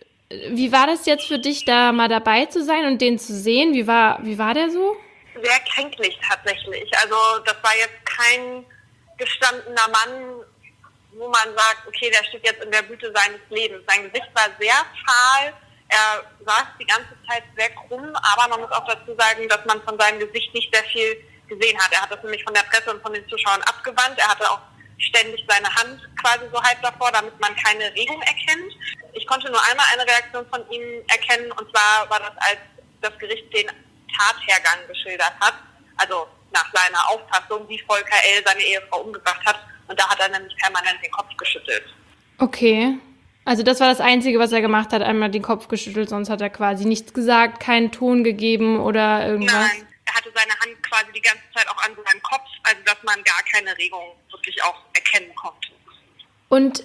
war das jetzt für dich, da mal dabei zu sein und den zu sehen? Wie war der so? Sehr kränklich tatsächlich. Also das war jetzt kein gestandener Mann, wo man sagt, okay, der steht jetzt in der Blüte seines Lebens. Sein Gesicht war sehr fahl, er saß die ganze Zeit sehr krumm, aber man muss auch dazu sagen, dass man von seinem Gesicht nicht sehr viel gesehen hat. Er hat das nämlich von der Presse und von den Zuschauern abgewandt. Er hatte auch ständig seine Hand quasi so halb davor, damit man keine Regung erkennt. Ich konnte nur einmal eine Reaktion von ihm erkennen, und zwar war das, als das Gericht den Tathergang geschildert hat. Also nach seiner Auffassung, wie Volker L. seine Ehefrau umgebracht hat. Und da hat er nämlich permanent den Kopf geschüttelt. Okay. Also das war das Einzige, was er gemacht hat, einmal den Kopf geschüttelt, sonst hat er quasi nichts gesagt, keinen Ton gegeben oder irgendwas? Nein, er hatte seine Hand quasi die ganze Zeit auch an seinem Kopf, also dass man gar keine Regung wirklich auch erkennen konnte. Und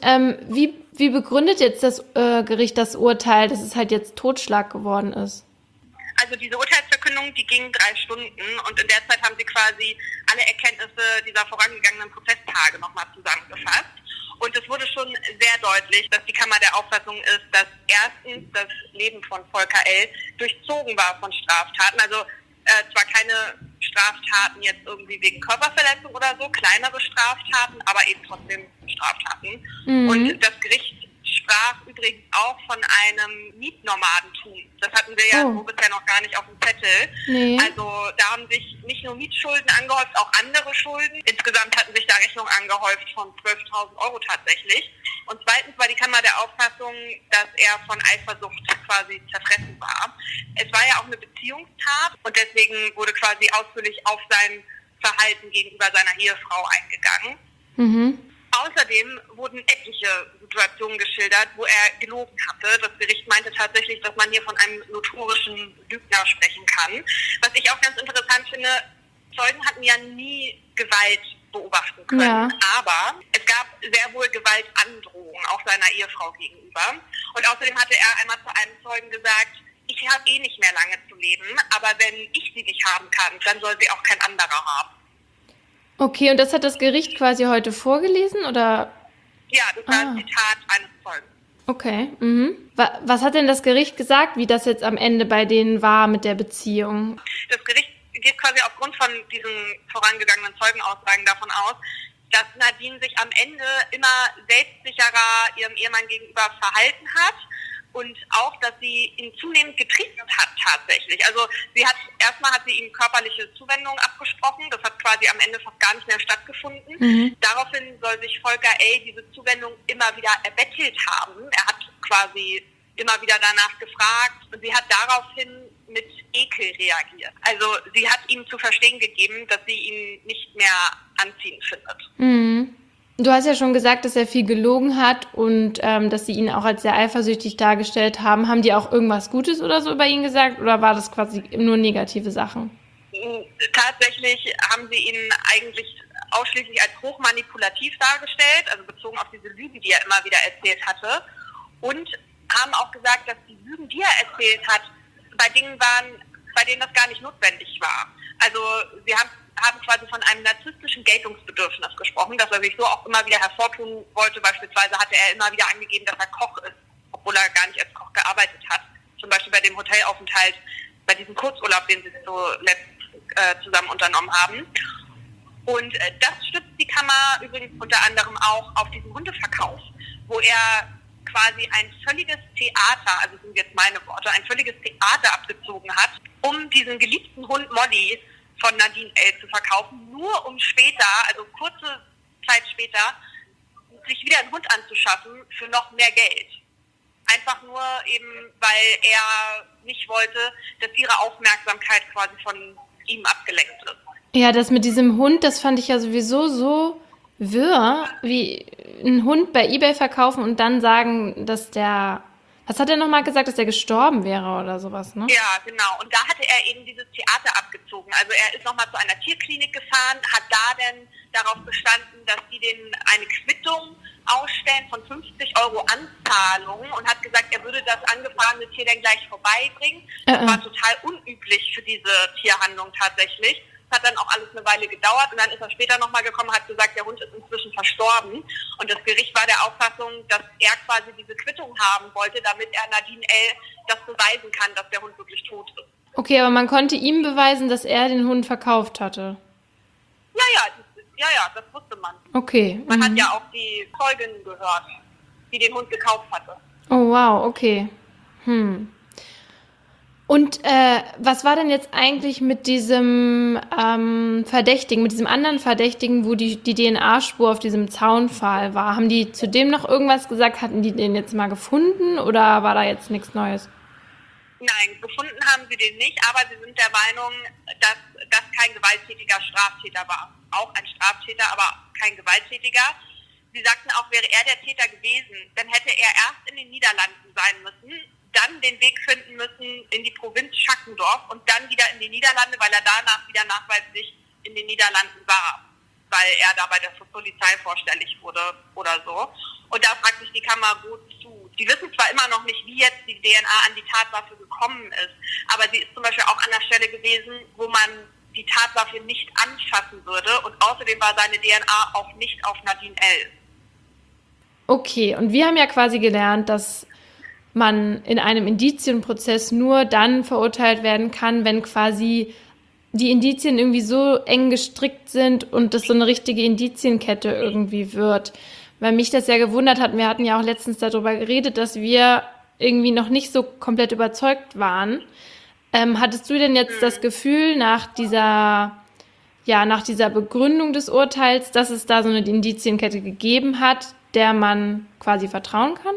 wie begründet jetzt das Gericht das Urteil, dass es halt jetzt Totschlag geworden ist? Also diese Urteilsverkündung, die ging 3 Stunden und in der Zeit haben sie quasi alle Erkenntnisse dieser vorangegangenen Prozesstage nochmal zusammengefasst. Und es wurde schon sehr deutlich, dass die Kammer der Auffassung ist, dass erstens das Leben von Volker L. durchzogen war von Straftaten. Also zwar keine Straftaten jetzt irgendwie wegen Körperverletzung oder so, kleinere Straftaten, aber eben trotzdem Straftaten. Mhm. Und das Gericht sprach übrigens auch von einem Mietnomadentum. Das hatten wir ja so bisher noch gar nicht auf dem Zettel. Nee. Also da haben sich nicht nur Mietschulden angehäuft, auch andere Schulden. Insgesamt hatten sich da Rechnungen angehäuft von 12.000 Euro tatsächlich. Und zweitens war die Kammer der Auffassung, dass er von Eifersucht quasi zerfressen war. Es war ja auch eine Beziehungstat und deswegen wurde quasi ausführlich auf sein Verhalten gegenüber seiner Ehefrau eingegangen. Mhm. Außerdem wurden etliche Situationen geschildert, wo er gelogen hatte. Das Gericht meinte tatsächlich, dass man hier von einem notorischen Lügner sprechen kann. Was ich auch ganz interessant finde, Zeugen hatten ja nie Gewalt beobachten können. Ja. Aber es gab sehr wohl Gewaltandrohungen auch seiner Ehefrau gegenüber. Und außerdem hatte er einmal zu einem Zeugen gesagt, ich habe eh nicht mehr lange zu leben, aber wenn ich sie nicht haben kann, dann soll sie auch kein anderer haben. Okay, und das hat das Gericht quasi heute vorgelesen, oder? Ja, das war ein Zitat eines Zeugen. Okay. Mhm. Was hat denn das Gericht gesagt, wie das jetzt am Ende bei denen war mit der Beziehung? Das Gericht geht quasi aufgrund von diesen vorangegangenen Zeugenaussagen davon aus, dass Nadine sich am Ende immer selbstsicherer ihrem Ehemann gegenüber verhalten hat und auch, dass sie ihn zunehmend getrieben hat tatsächlich. Also erstmal hat sie ihm körperliche Zuwendung abgesprochen, das hat quasi am Ende fast gar nicht mehr stattgefunden. Mhm. Daraufhin soll sich Volker L. diese Zuwendung immer wieder erbettelt haben. Er hat quasi immer wieder danach gefragt und sie hat daraufhin mit Ekel reagiert. Also sie hat ihm zu verstehen gegeben, dass sie ihn nicht mehr anziehend findet. Mhm. Du hast ja schon gesagt, dass er viel gelogen hat und dass sie ihn auch als sehr eifersüchtig dargestellt haben. Haben die auch irgendwas Gutes oder so über ihn gesagt oder war das quasi nur negative Sachen? Tatsächlich haben sie ihn eigentlich ausschließlich als hochmanipulativ dargestellt, also bezogen auf diese Lüge, die er immer wieder erzählt hatte. Und haben auch gesagt, dass die Lügen, die er erzählt hat, bei Dingen waren, bei denen das gar nicht notwendig war. Also sie haben quasi von einem narzisstischen Geltungsbedürfnis gesprochen, dass er sich so auch immer wieder hervortun wollte. Beispielsweise hatte er immer wieder angegeben, dass er Koch ist, obwohl er gar nicht als Koch gearbeitet hat. Zum Beispiel bei dem Hotelaufenthalt, bei diesem Kurzurlaub, den sie so zusammen unternommen haben. Und das stützt die Kammer übrigens unter anderem auch auf diesen Hundeverkauf, wo er quasi ein völliges Theater, also sind jetzt meine Worte, ein völliges Theater abgezogen hat, um diesen geliebten Hund Molly von Nadine L. zu verkaufen, nur um später, also kurze Zeit später, sich wieder einen Hund anzuschaffen für noch mehr Geld. Einfach nur eben, weil er nicht wollte, dass ihre Aufmerksamkeit quasi von ihm abgelenkt ist. Ja, das mit diesem Hund, das fand ich ja sowieso so wirr, wie einen Hund bei eBay verkaufen und dann sagen, dass der, was hat er nochmal gesagt, dass der gestorben wäre oder sowas, ne? Ja, genau. Und da hatte er eben dieses Theater abgezogen. Also er ist nochmal zu einer Tierklinik gefahren, hat da denn darauf bestanden, dass die denen eine Quittung ausstellen von 50 Euro Anzahlung und hat gesagt, er würde das angefahrene Tier dann gleich vorbeibringen. Das war total unüblich für diese Tierhandlung tatsächlich. Hat dann auch alles eine Weile gedauert und dann ist er später nochmal gekommen, hat gesagt, der Hund ist inzwischen verstorben und das Gericht war der Auffassung, dass er quasi diese Quittung haben wollte, damit er Nadine L. das beweisen kann, dass der Hund wirklich tot ist. Okay, aber man konnte ihm beweisen, dass er den Hund verkauft hatte? Ja, das wusste man. Okay. Man hat ja auch die Zeugin gehört, die den Hund gekauft hatte. Oh wow, okay. Und was war denn jetzt eigentlich mit diesem Verdächtigen, mit diesem anderen Verdächtigen, wo die DNA-Spur auf diesem Zaunpfahl war? Haben die zu dem noch irgendwas gesagt? Hatten die den jetzt mal gefunden oder war da jetzt nichts Neues? Nein, gefunden haben sie den nicht, aber sie sind der Meinung, dass das kein gewalttätiger Straftäter war. Auch ein Straftäter, aber kein gewalttätiger. Sie sagten auch, wäre er der Täter gewesen, dann hätte er erst in den Niederlanden sein müssen, dann den Weg finden müssen in die Provinz Schackendorf und dann wieder in die Niederlande, weil er danach wieder nachweislich in den Niederlanden war, weil er da bei der Polizei vorstellig wurde oder so. Und da fragt sich die Kammer, wozu? Die wissen zwar immer noch nicht, wie jetzt die DNA an die Tatwaffe gekommen ist, aber sie ist zum Beispiel auch an der Stelle gewesen, wo man die Tatwaffe nicht anfassen würde und außerdem war seine DNA auch nicht auf Nadine L. Okay, und wir haben ja quasi gelernt, dass man in einem Indizienprozess nur dann verurteilt werden kann, wenn quasi die Indizien irgendwie so eng gestrickt sind und das so eine richtige Indizienkette irgendwie wird. Weil mich das ja gewundert hat, wir hatten ja auch letztens darüber geredet, dass wir irgendwie noch nicht so komplett überzeugt waren. Hattest du denn jetzt das Gefühl nach dieser Begründung des Urteils, dass es da so eine Indizienkette gegeben hat, der man quasi vertrauen kann?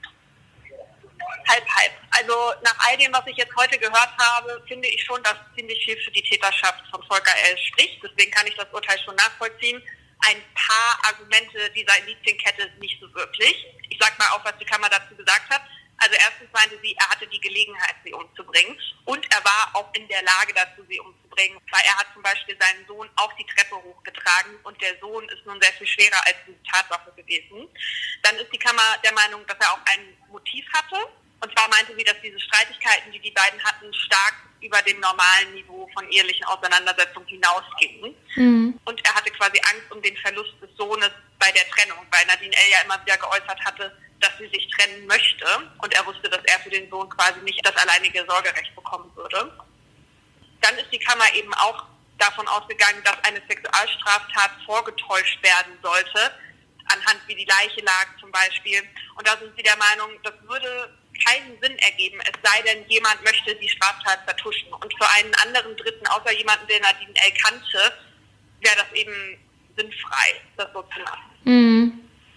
Halb. Also nach all dem, was ich jetzt heute gehört habe, finde ich schon, dass ziemlich viel für die Täterschaft von Volker L. spricht. Deswegen kann ich das Urteil schon nachvollziehen. Ein paar Argumente dieser Indizienkette nicht so wirklich. Ich sage mal auch, was die Kammer dazu gesagt hat. Also erstens meinte sie, er hatte die Gelegenheit, sie umzubringen und er war auch in der Lage dazu, sie umzubringen, weil er hat zum Beispiel seinen Sohn auch die Treppe hochgetragen und der Sohn ist nun sehr viel schwerer als die Tatwaffe gewesen. Dann ist die Kammer der Meinung, dass er auch ein Motiv hatte. Und zwar meinte sie, dass diese Streitigkeiten, die die beiden hatten, stark über dem normalen Niveau von ehelichen Auseinandersetzungen hinausgingen. Mhm. Und er hatte quasi Angst um den Verlust des Sohnes bei der Trennung, weil Nadine L. ja immer wieder geäußert hatte, dass sie sich trennen möchte. Und er wusste, dass er für den Sohn quasi nicht das alleinige Sorgerecht bekommen würde. Dann ist die Kammer eben auch davon ausgegangen, dass eine Sexualstraftat vorgetäuscht werden sollte, anhand wie die Leiche lag zum Beispiel. Und da sind sie der Meinung, das würde keinen Sinn ergeben, es sei denn, jemand möchte die Straftat vertuschen. Und für einen anderen Dritten, außer jemanden, der Nadine L. kannte, wäre das eben sinnfrei, das so zu machen. Mhm.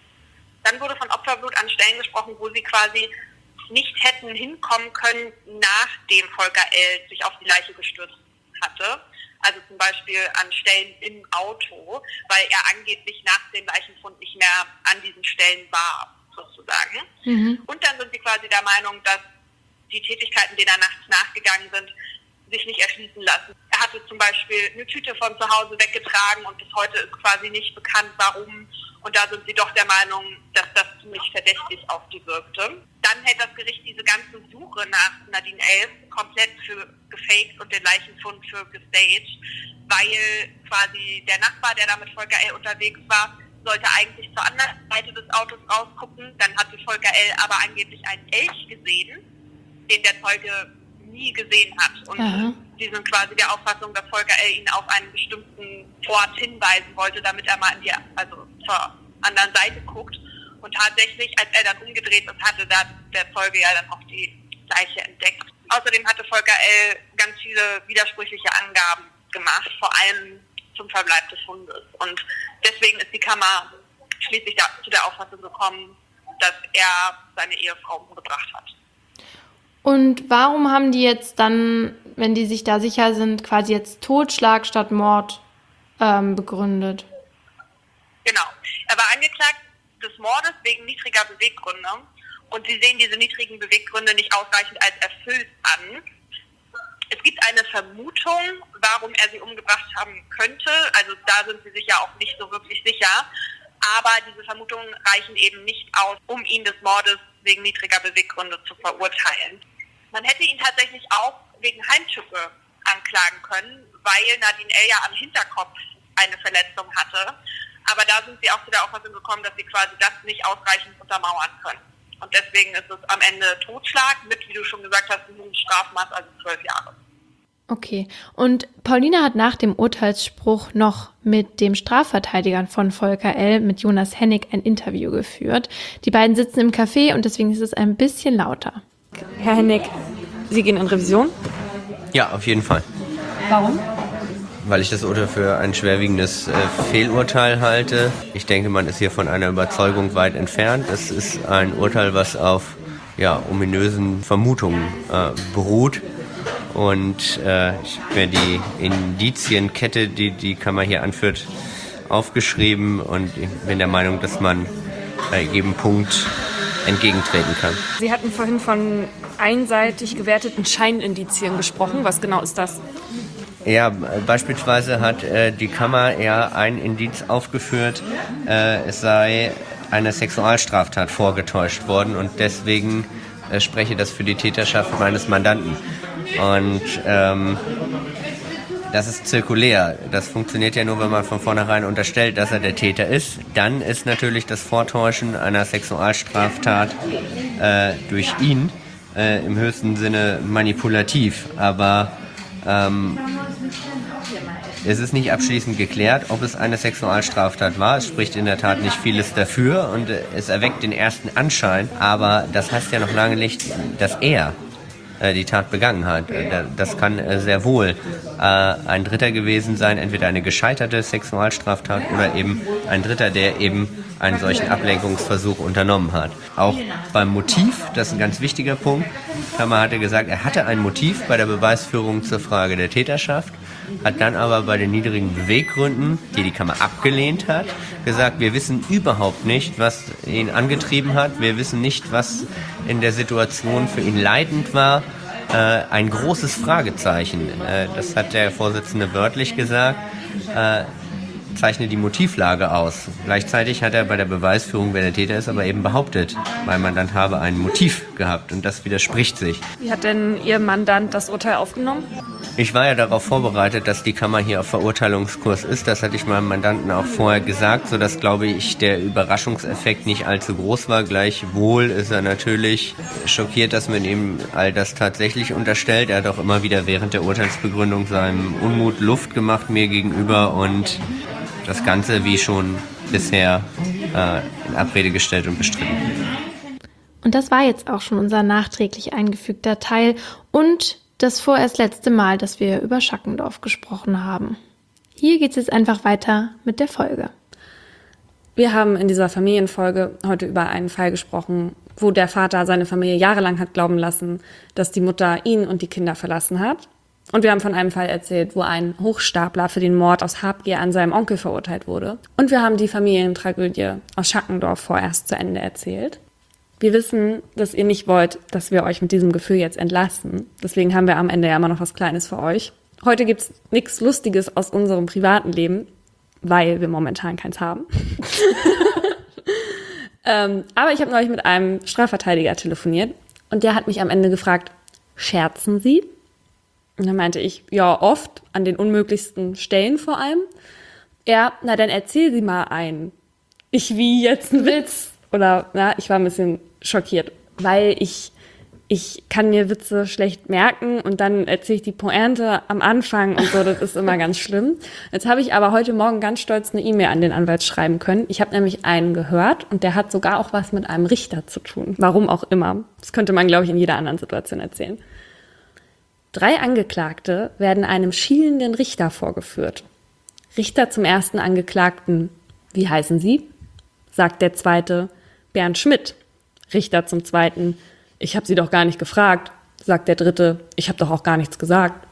Dann wurde von Opferblut an Stellen gesprochen, wo sie quasi nicht hätten hinkommen können, nachdem Volker L. sich auf die Leiche gestürzt hatte. Also zum Beispiel an Stellen im Auto, weil er angeblich nach dem Leichenfund nicht mehr an diesen Stellen war, sozusagen. Mhm. Und dann sind sie quasi der Meinung, dass die Tätigkeiten, denen er nachts nachgegangen sind, sich nicht erschließen lassen. Er hatte zum Beispiel eine Tüte von zu Hause weggetragen und bis heute ist quasi nicht bekannt, warum. Und da sind sie doch der Meinung, dass das ziemlich verdächtig auf die wirkte. Dann hält das Gericht diese ganze Suche nach Nadine L. komplett für gefaked und den Leichenfund für gestaged, weil quasi der Nachbar, der da mit Volker L. unterwegs war, sollte eigentlich zur anderen Seite des Autos rausgucken. Dann hatte Volker L. aber angeblich einen Elch gesehen, den der Zeuge nie gesehen hat. Und die sind quasi der Auffassung, dass Volker L. ihn auf einen bestimmten Ort hinweisen wollte, damit er mal zur anderen Seite guckt. Und tatsächlich, als er dann umgedreht ist, hatte da der Zeuge ja dann auch die Leiche entdeckt. Außerdem hatte Volker L. ganz viele widersprüchliche Angaben gemacht, vor allem zum Verbleib des Hundes. Und deswegen ist die Kammer schließlich zu der Auffassung gekommen, dass er seine Ehefrau umgebracht hat. Und warum haben die jetzt dann, wenn die sich da sicher sind, quasi jetzt Totschlag statt Mord begründet? Genau. Er war angeklagt des Mordes wegen niedriger Beweggründe. Und sie sehen diese niedrigen Beweggründe nicht ausreichend als erfüllt an. Es gibt eine Vermutung, warum er sie umgebracht haben könnte. Also da sind sie sich ja auch nicht so wirklich sicher. Aber diese Vermutungen reichen eben nicht aus, um ihn des Mordes wegen niedriger Beweggründe zu verurteilen. Man hätte ihn tatsächlich auch wegen Heimtücke anklagen können, weil Nadine L. ja am Hinterkopf eine Verletzung hatte. Aber da sind sie auch zu der Auffassung gekommen, dass sie quasi das nicht ausreichend untermauern können. Und deswegen ist es am Ende Totschlag mit, wie du schon gesagt hast, einem Strafmaß, also 12 Jahre. Okay. Und Paulina hat nach dem Urteilsspruch noch mit dem Strafverteidiger von Volker L., mit Jonas Hennig, ein Interview geführt. Die beiden sitzen im Café und deswegen ist es ein bisschen lauter. Herr Hennig, Sie gehen in Revision? Ja, auf jeden Fall. Warum? Weil ich das Urteil für ein schwerwiegendes Fehlurteil halte. Ich denke, man ist hier von einer Überzeugung weit entfernt. Es ist ein Urteil, was auf ominösen Vermutungen beruht. Und ich habe mir die Indizienkette, die die Kammer hier anführt, aufgeschrieben und ich bin der Meinung, dass man jedem Punkt entgegentreten kann. Sie hatten vorhin von einseitig gewerteten Scheinindizien gesprochen. Was genau ist das? Ja, beispielsweise hat die Kammer eher ein Indiz aufgeführt, es sei eine Sexualstraftat vorgetäuscht worden und deswegen spreche das für die Täterschaft meines Mandanten. Und das ist zirkulär. Das funktioniert ja nur, wenn man von vornherein unterstellt, dass er der Täter ist. Dann ist natürlich das Vortäuschen einer Sexualstraftat durch ihn im höchsten Sinne manipulativ. Aber es ist nicht abschließend geklärt, ob es eine Sexualstraftat war. Es spricht in der Tat nicht vieles dafür und es erweckt den ersten Anschein. Aber das heißt ja noch lange nicht, dass er die Tat begangen hat. Das kann sehr wohl ein Dritter gewesen sein, entweder eine gescheiterte Sexualstraftat oder eben ein Dritter, der eben einen solchen Ablenkungsversuch unternommen hat. Auch beim Motiv, das ist ein ganz wichtiger Punkt. Kammer hatte gesagt, er hatte ein Motiv bei der Beweisführung zur Frage der Täterschaft, hat dann aber bei den niedrigen Beweggründen, die die Kammer abgelehnt hat, gesagt, wir wissen überhaupt nicht, was ihn angetrieben hat. Wir wissen nicht, was in der Situation für ihn leidend war. Ein großes Fragezeichen. Das hat der Vorsitzende wörtlich gesagt. Zeichne die Motivlage aus. Gleichzeitig hat er bei der Beweisführung, wer der Täter ist, aber eben behauptet, mein Mandant habe ein Motiv gehabt und das widerspricht sich. Wie hat denn Ihr Mandant das Urteil aufgenommen? Ich war ja darauf vorbereitet, dass die Kammer hier auf Verurteilungskurs ist. Das hatte ich meinem Mandanten auch vorher gesagt, sodass, glaube ich, der Überraschungseffekt nicht allzu groß war. Gleichwohl ist er natürlich schockiert, dass man ihm all das tatsächlich unterstellt. Er hat auch immer wieder während der Urteilsbegründung seinem Unmut Luft gemacht mir gegenüber und das Ganze wie schon bisher in Abrede gestellt und bestritten. Und das war jetzt auch schon unser nachträglich eingefügter Teil und das vorerst letzte Mal, dass wir über Schackendorf gesprochen haben. Hier geht es jetzt einfach weiter mit der Folge. Wir haben in dieser Familienfolge heute über einen Fall gesprochen, wo der Vater seine Familie jahrelang hat glauben lassen, dass die Mutter ihn und die Kinder verlassen hat. Und wir haben von einem Fall erzählt, wo ein Hochstapler für den Mord aus Habgier an seinem Onkel verurteilt wurde. Und wir haben die Familientragödie aus Schackendorf vorerst zu Ende erzählt. Wir wissen, dass ihr nicht wollt, dass wir euch mit diesem Gefühl jetzt entlasten. Deswegen haben wir am Ende ja immer noch was Kleines für euch. Heute gibt's nichts Lustiges aus unserem privaten Leben, weil wir momentan keins haben. Aber ich habe neulich mit einem Strafverteidiger telefoniert und der hat mich am Ende gefragt, scherzen Sie? Und dann meinte ich, ja, oft, an den unmöglichsten Stellen vor allem. Ja, na dann erzähl Sie mal einen. Ich wie jetzt einen Witz. Oder, ich war ein bisschen schockiert, weil ich kann mir Witze schlecht merken und dann erzähle ich die Pointe am Anfang und so, das ist immer ganz schlimm. Jetzt habe ich aber heute Morgen ganz stolz eine E-Mail an den Anwalt schreiben können. Ich habe nämlich einen gehört und der hat sogar auch was mit einem Richter zu tun. Warum auch immer. Das könnte man, glaube ich, in jeder anderen Situation erzählen. 3 Angeklagte werden einem schielenden Richter vorgeführt. Richter zum ersten Angeklagten, wie heißen Sie? Sagt der zweite, Bernd Schmidt. Richter zum zweiten, ich habe Sie doch gar nicht gefragt. Sagt der dritte, ich habe doch auch gar nichts gesagt.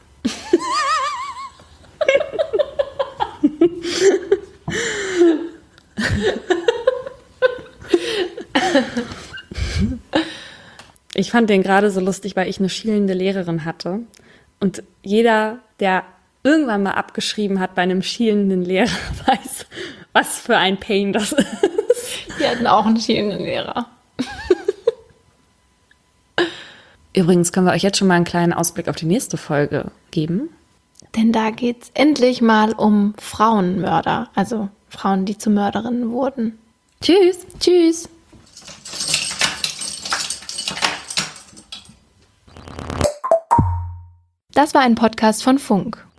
Ich fand den gerade so lustig, weil ich eine schielende Lehrerin hatte. Und jeder, der irgendwann mal abgeschrieben hat bei einem schielenden Lehrer, weiß, was für ein Pain das ist. Wir hatten auch einen schielenden Lehrer. Übrigens können wir euch jetzt schon mal einen kleinen Ausblick auf die nächste Folge geben. Denn da geht's endlich mal um Frauenmörder, also Frauen, die zu Mörderinnen wurden. Tschüss. Tschüss. Das war ein Podcast von Funk.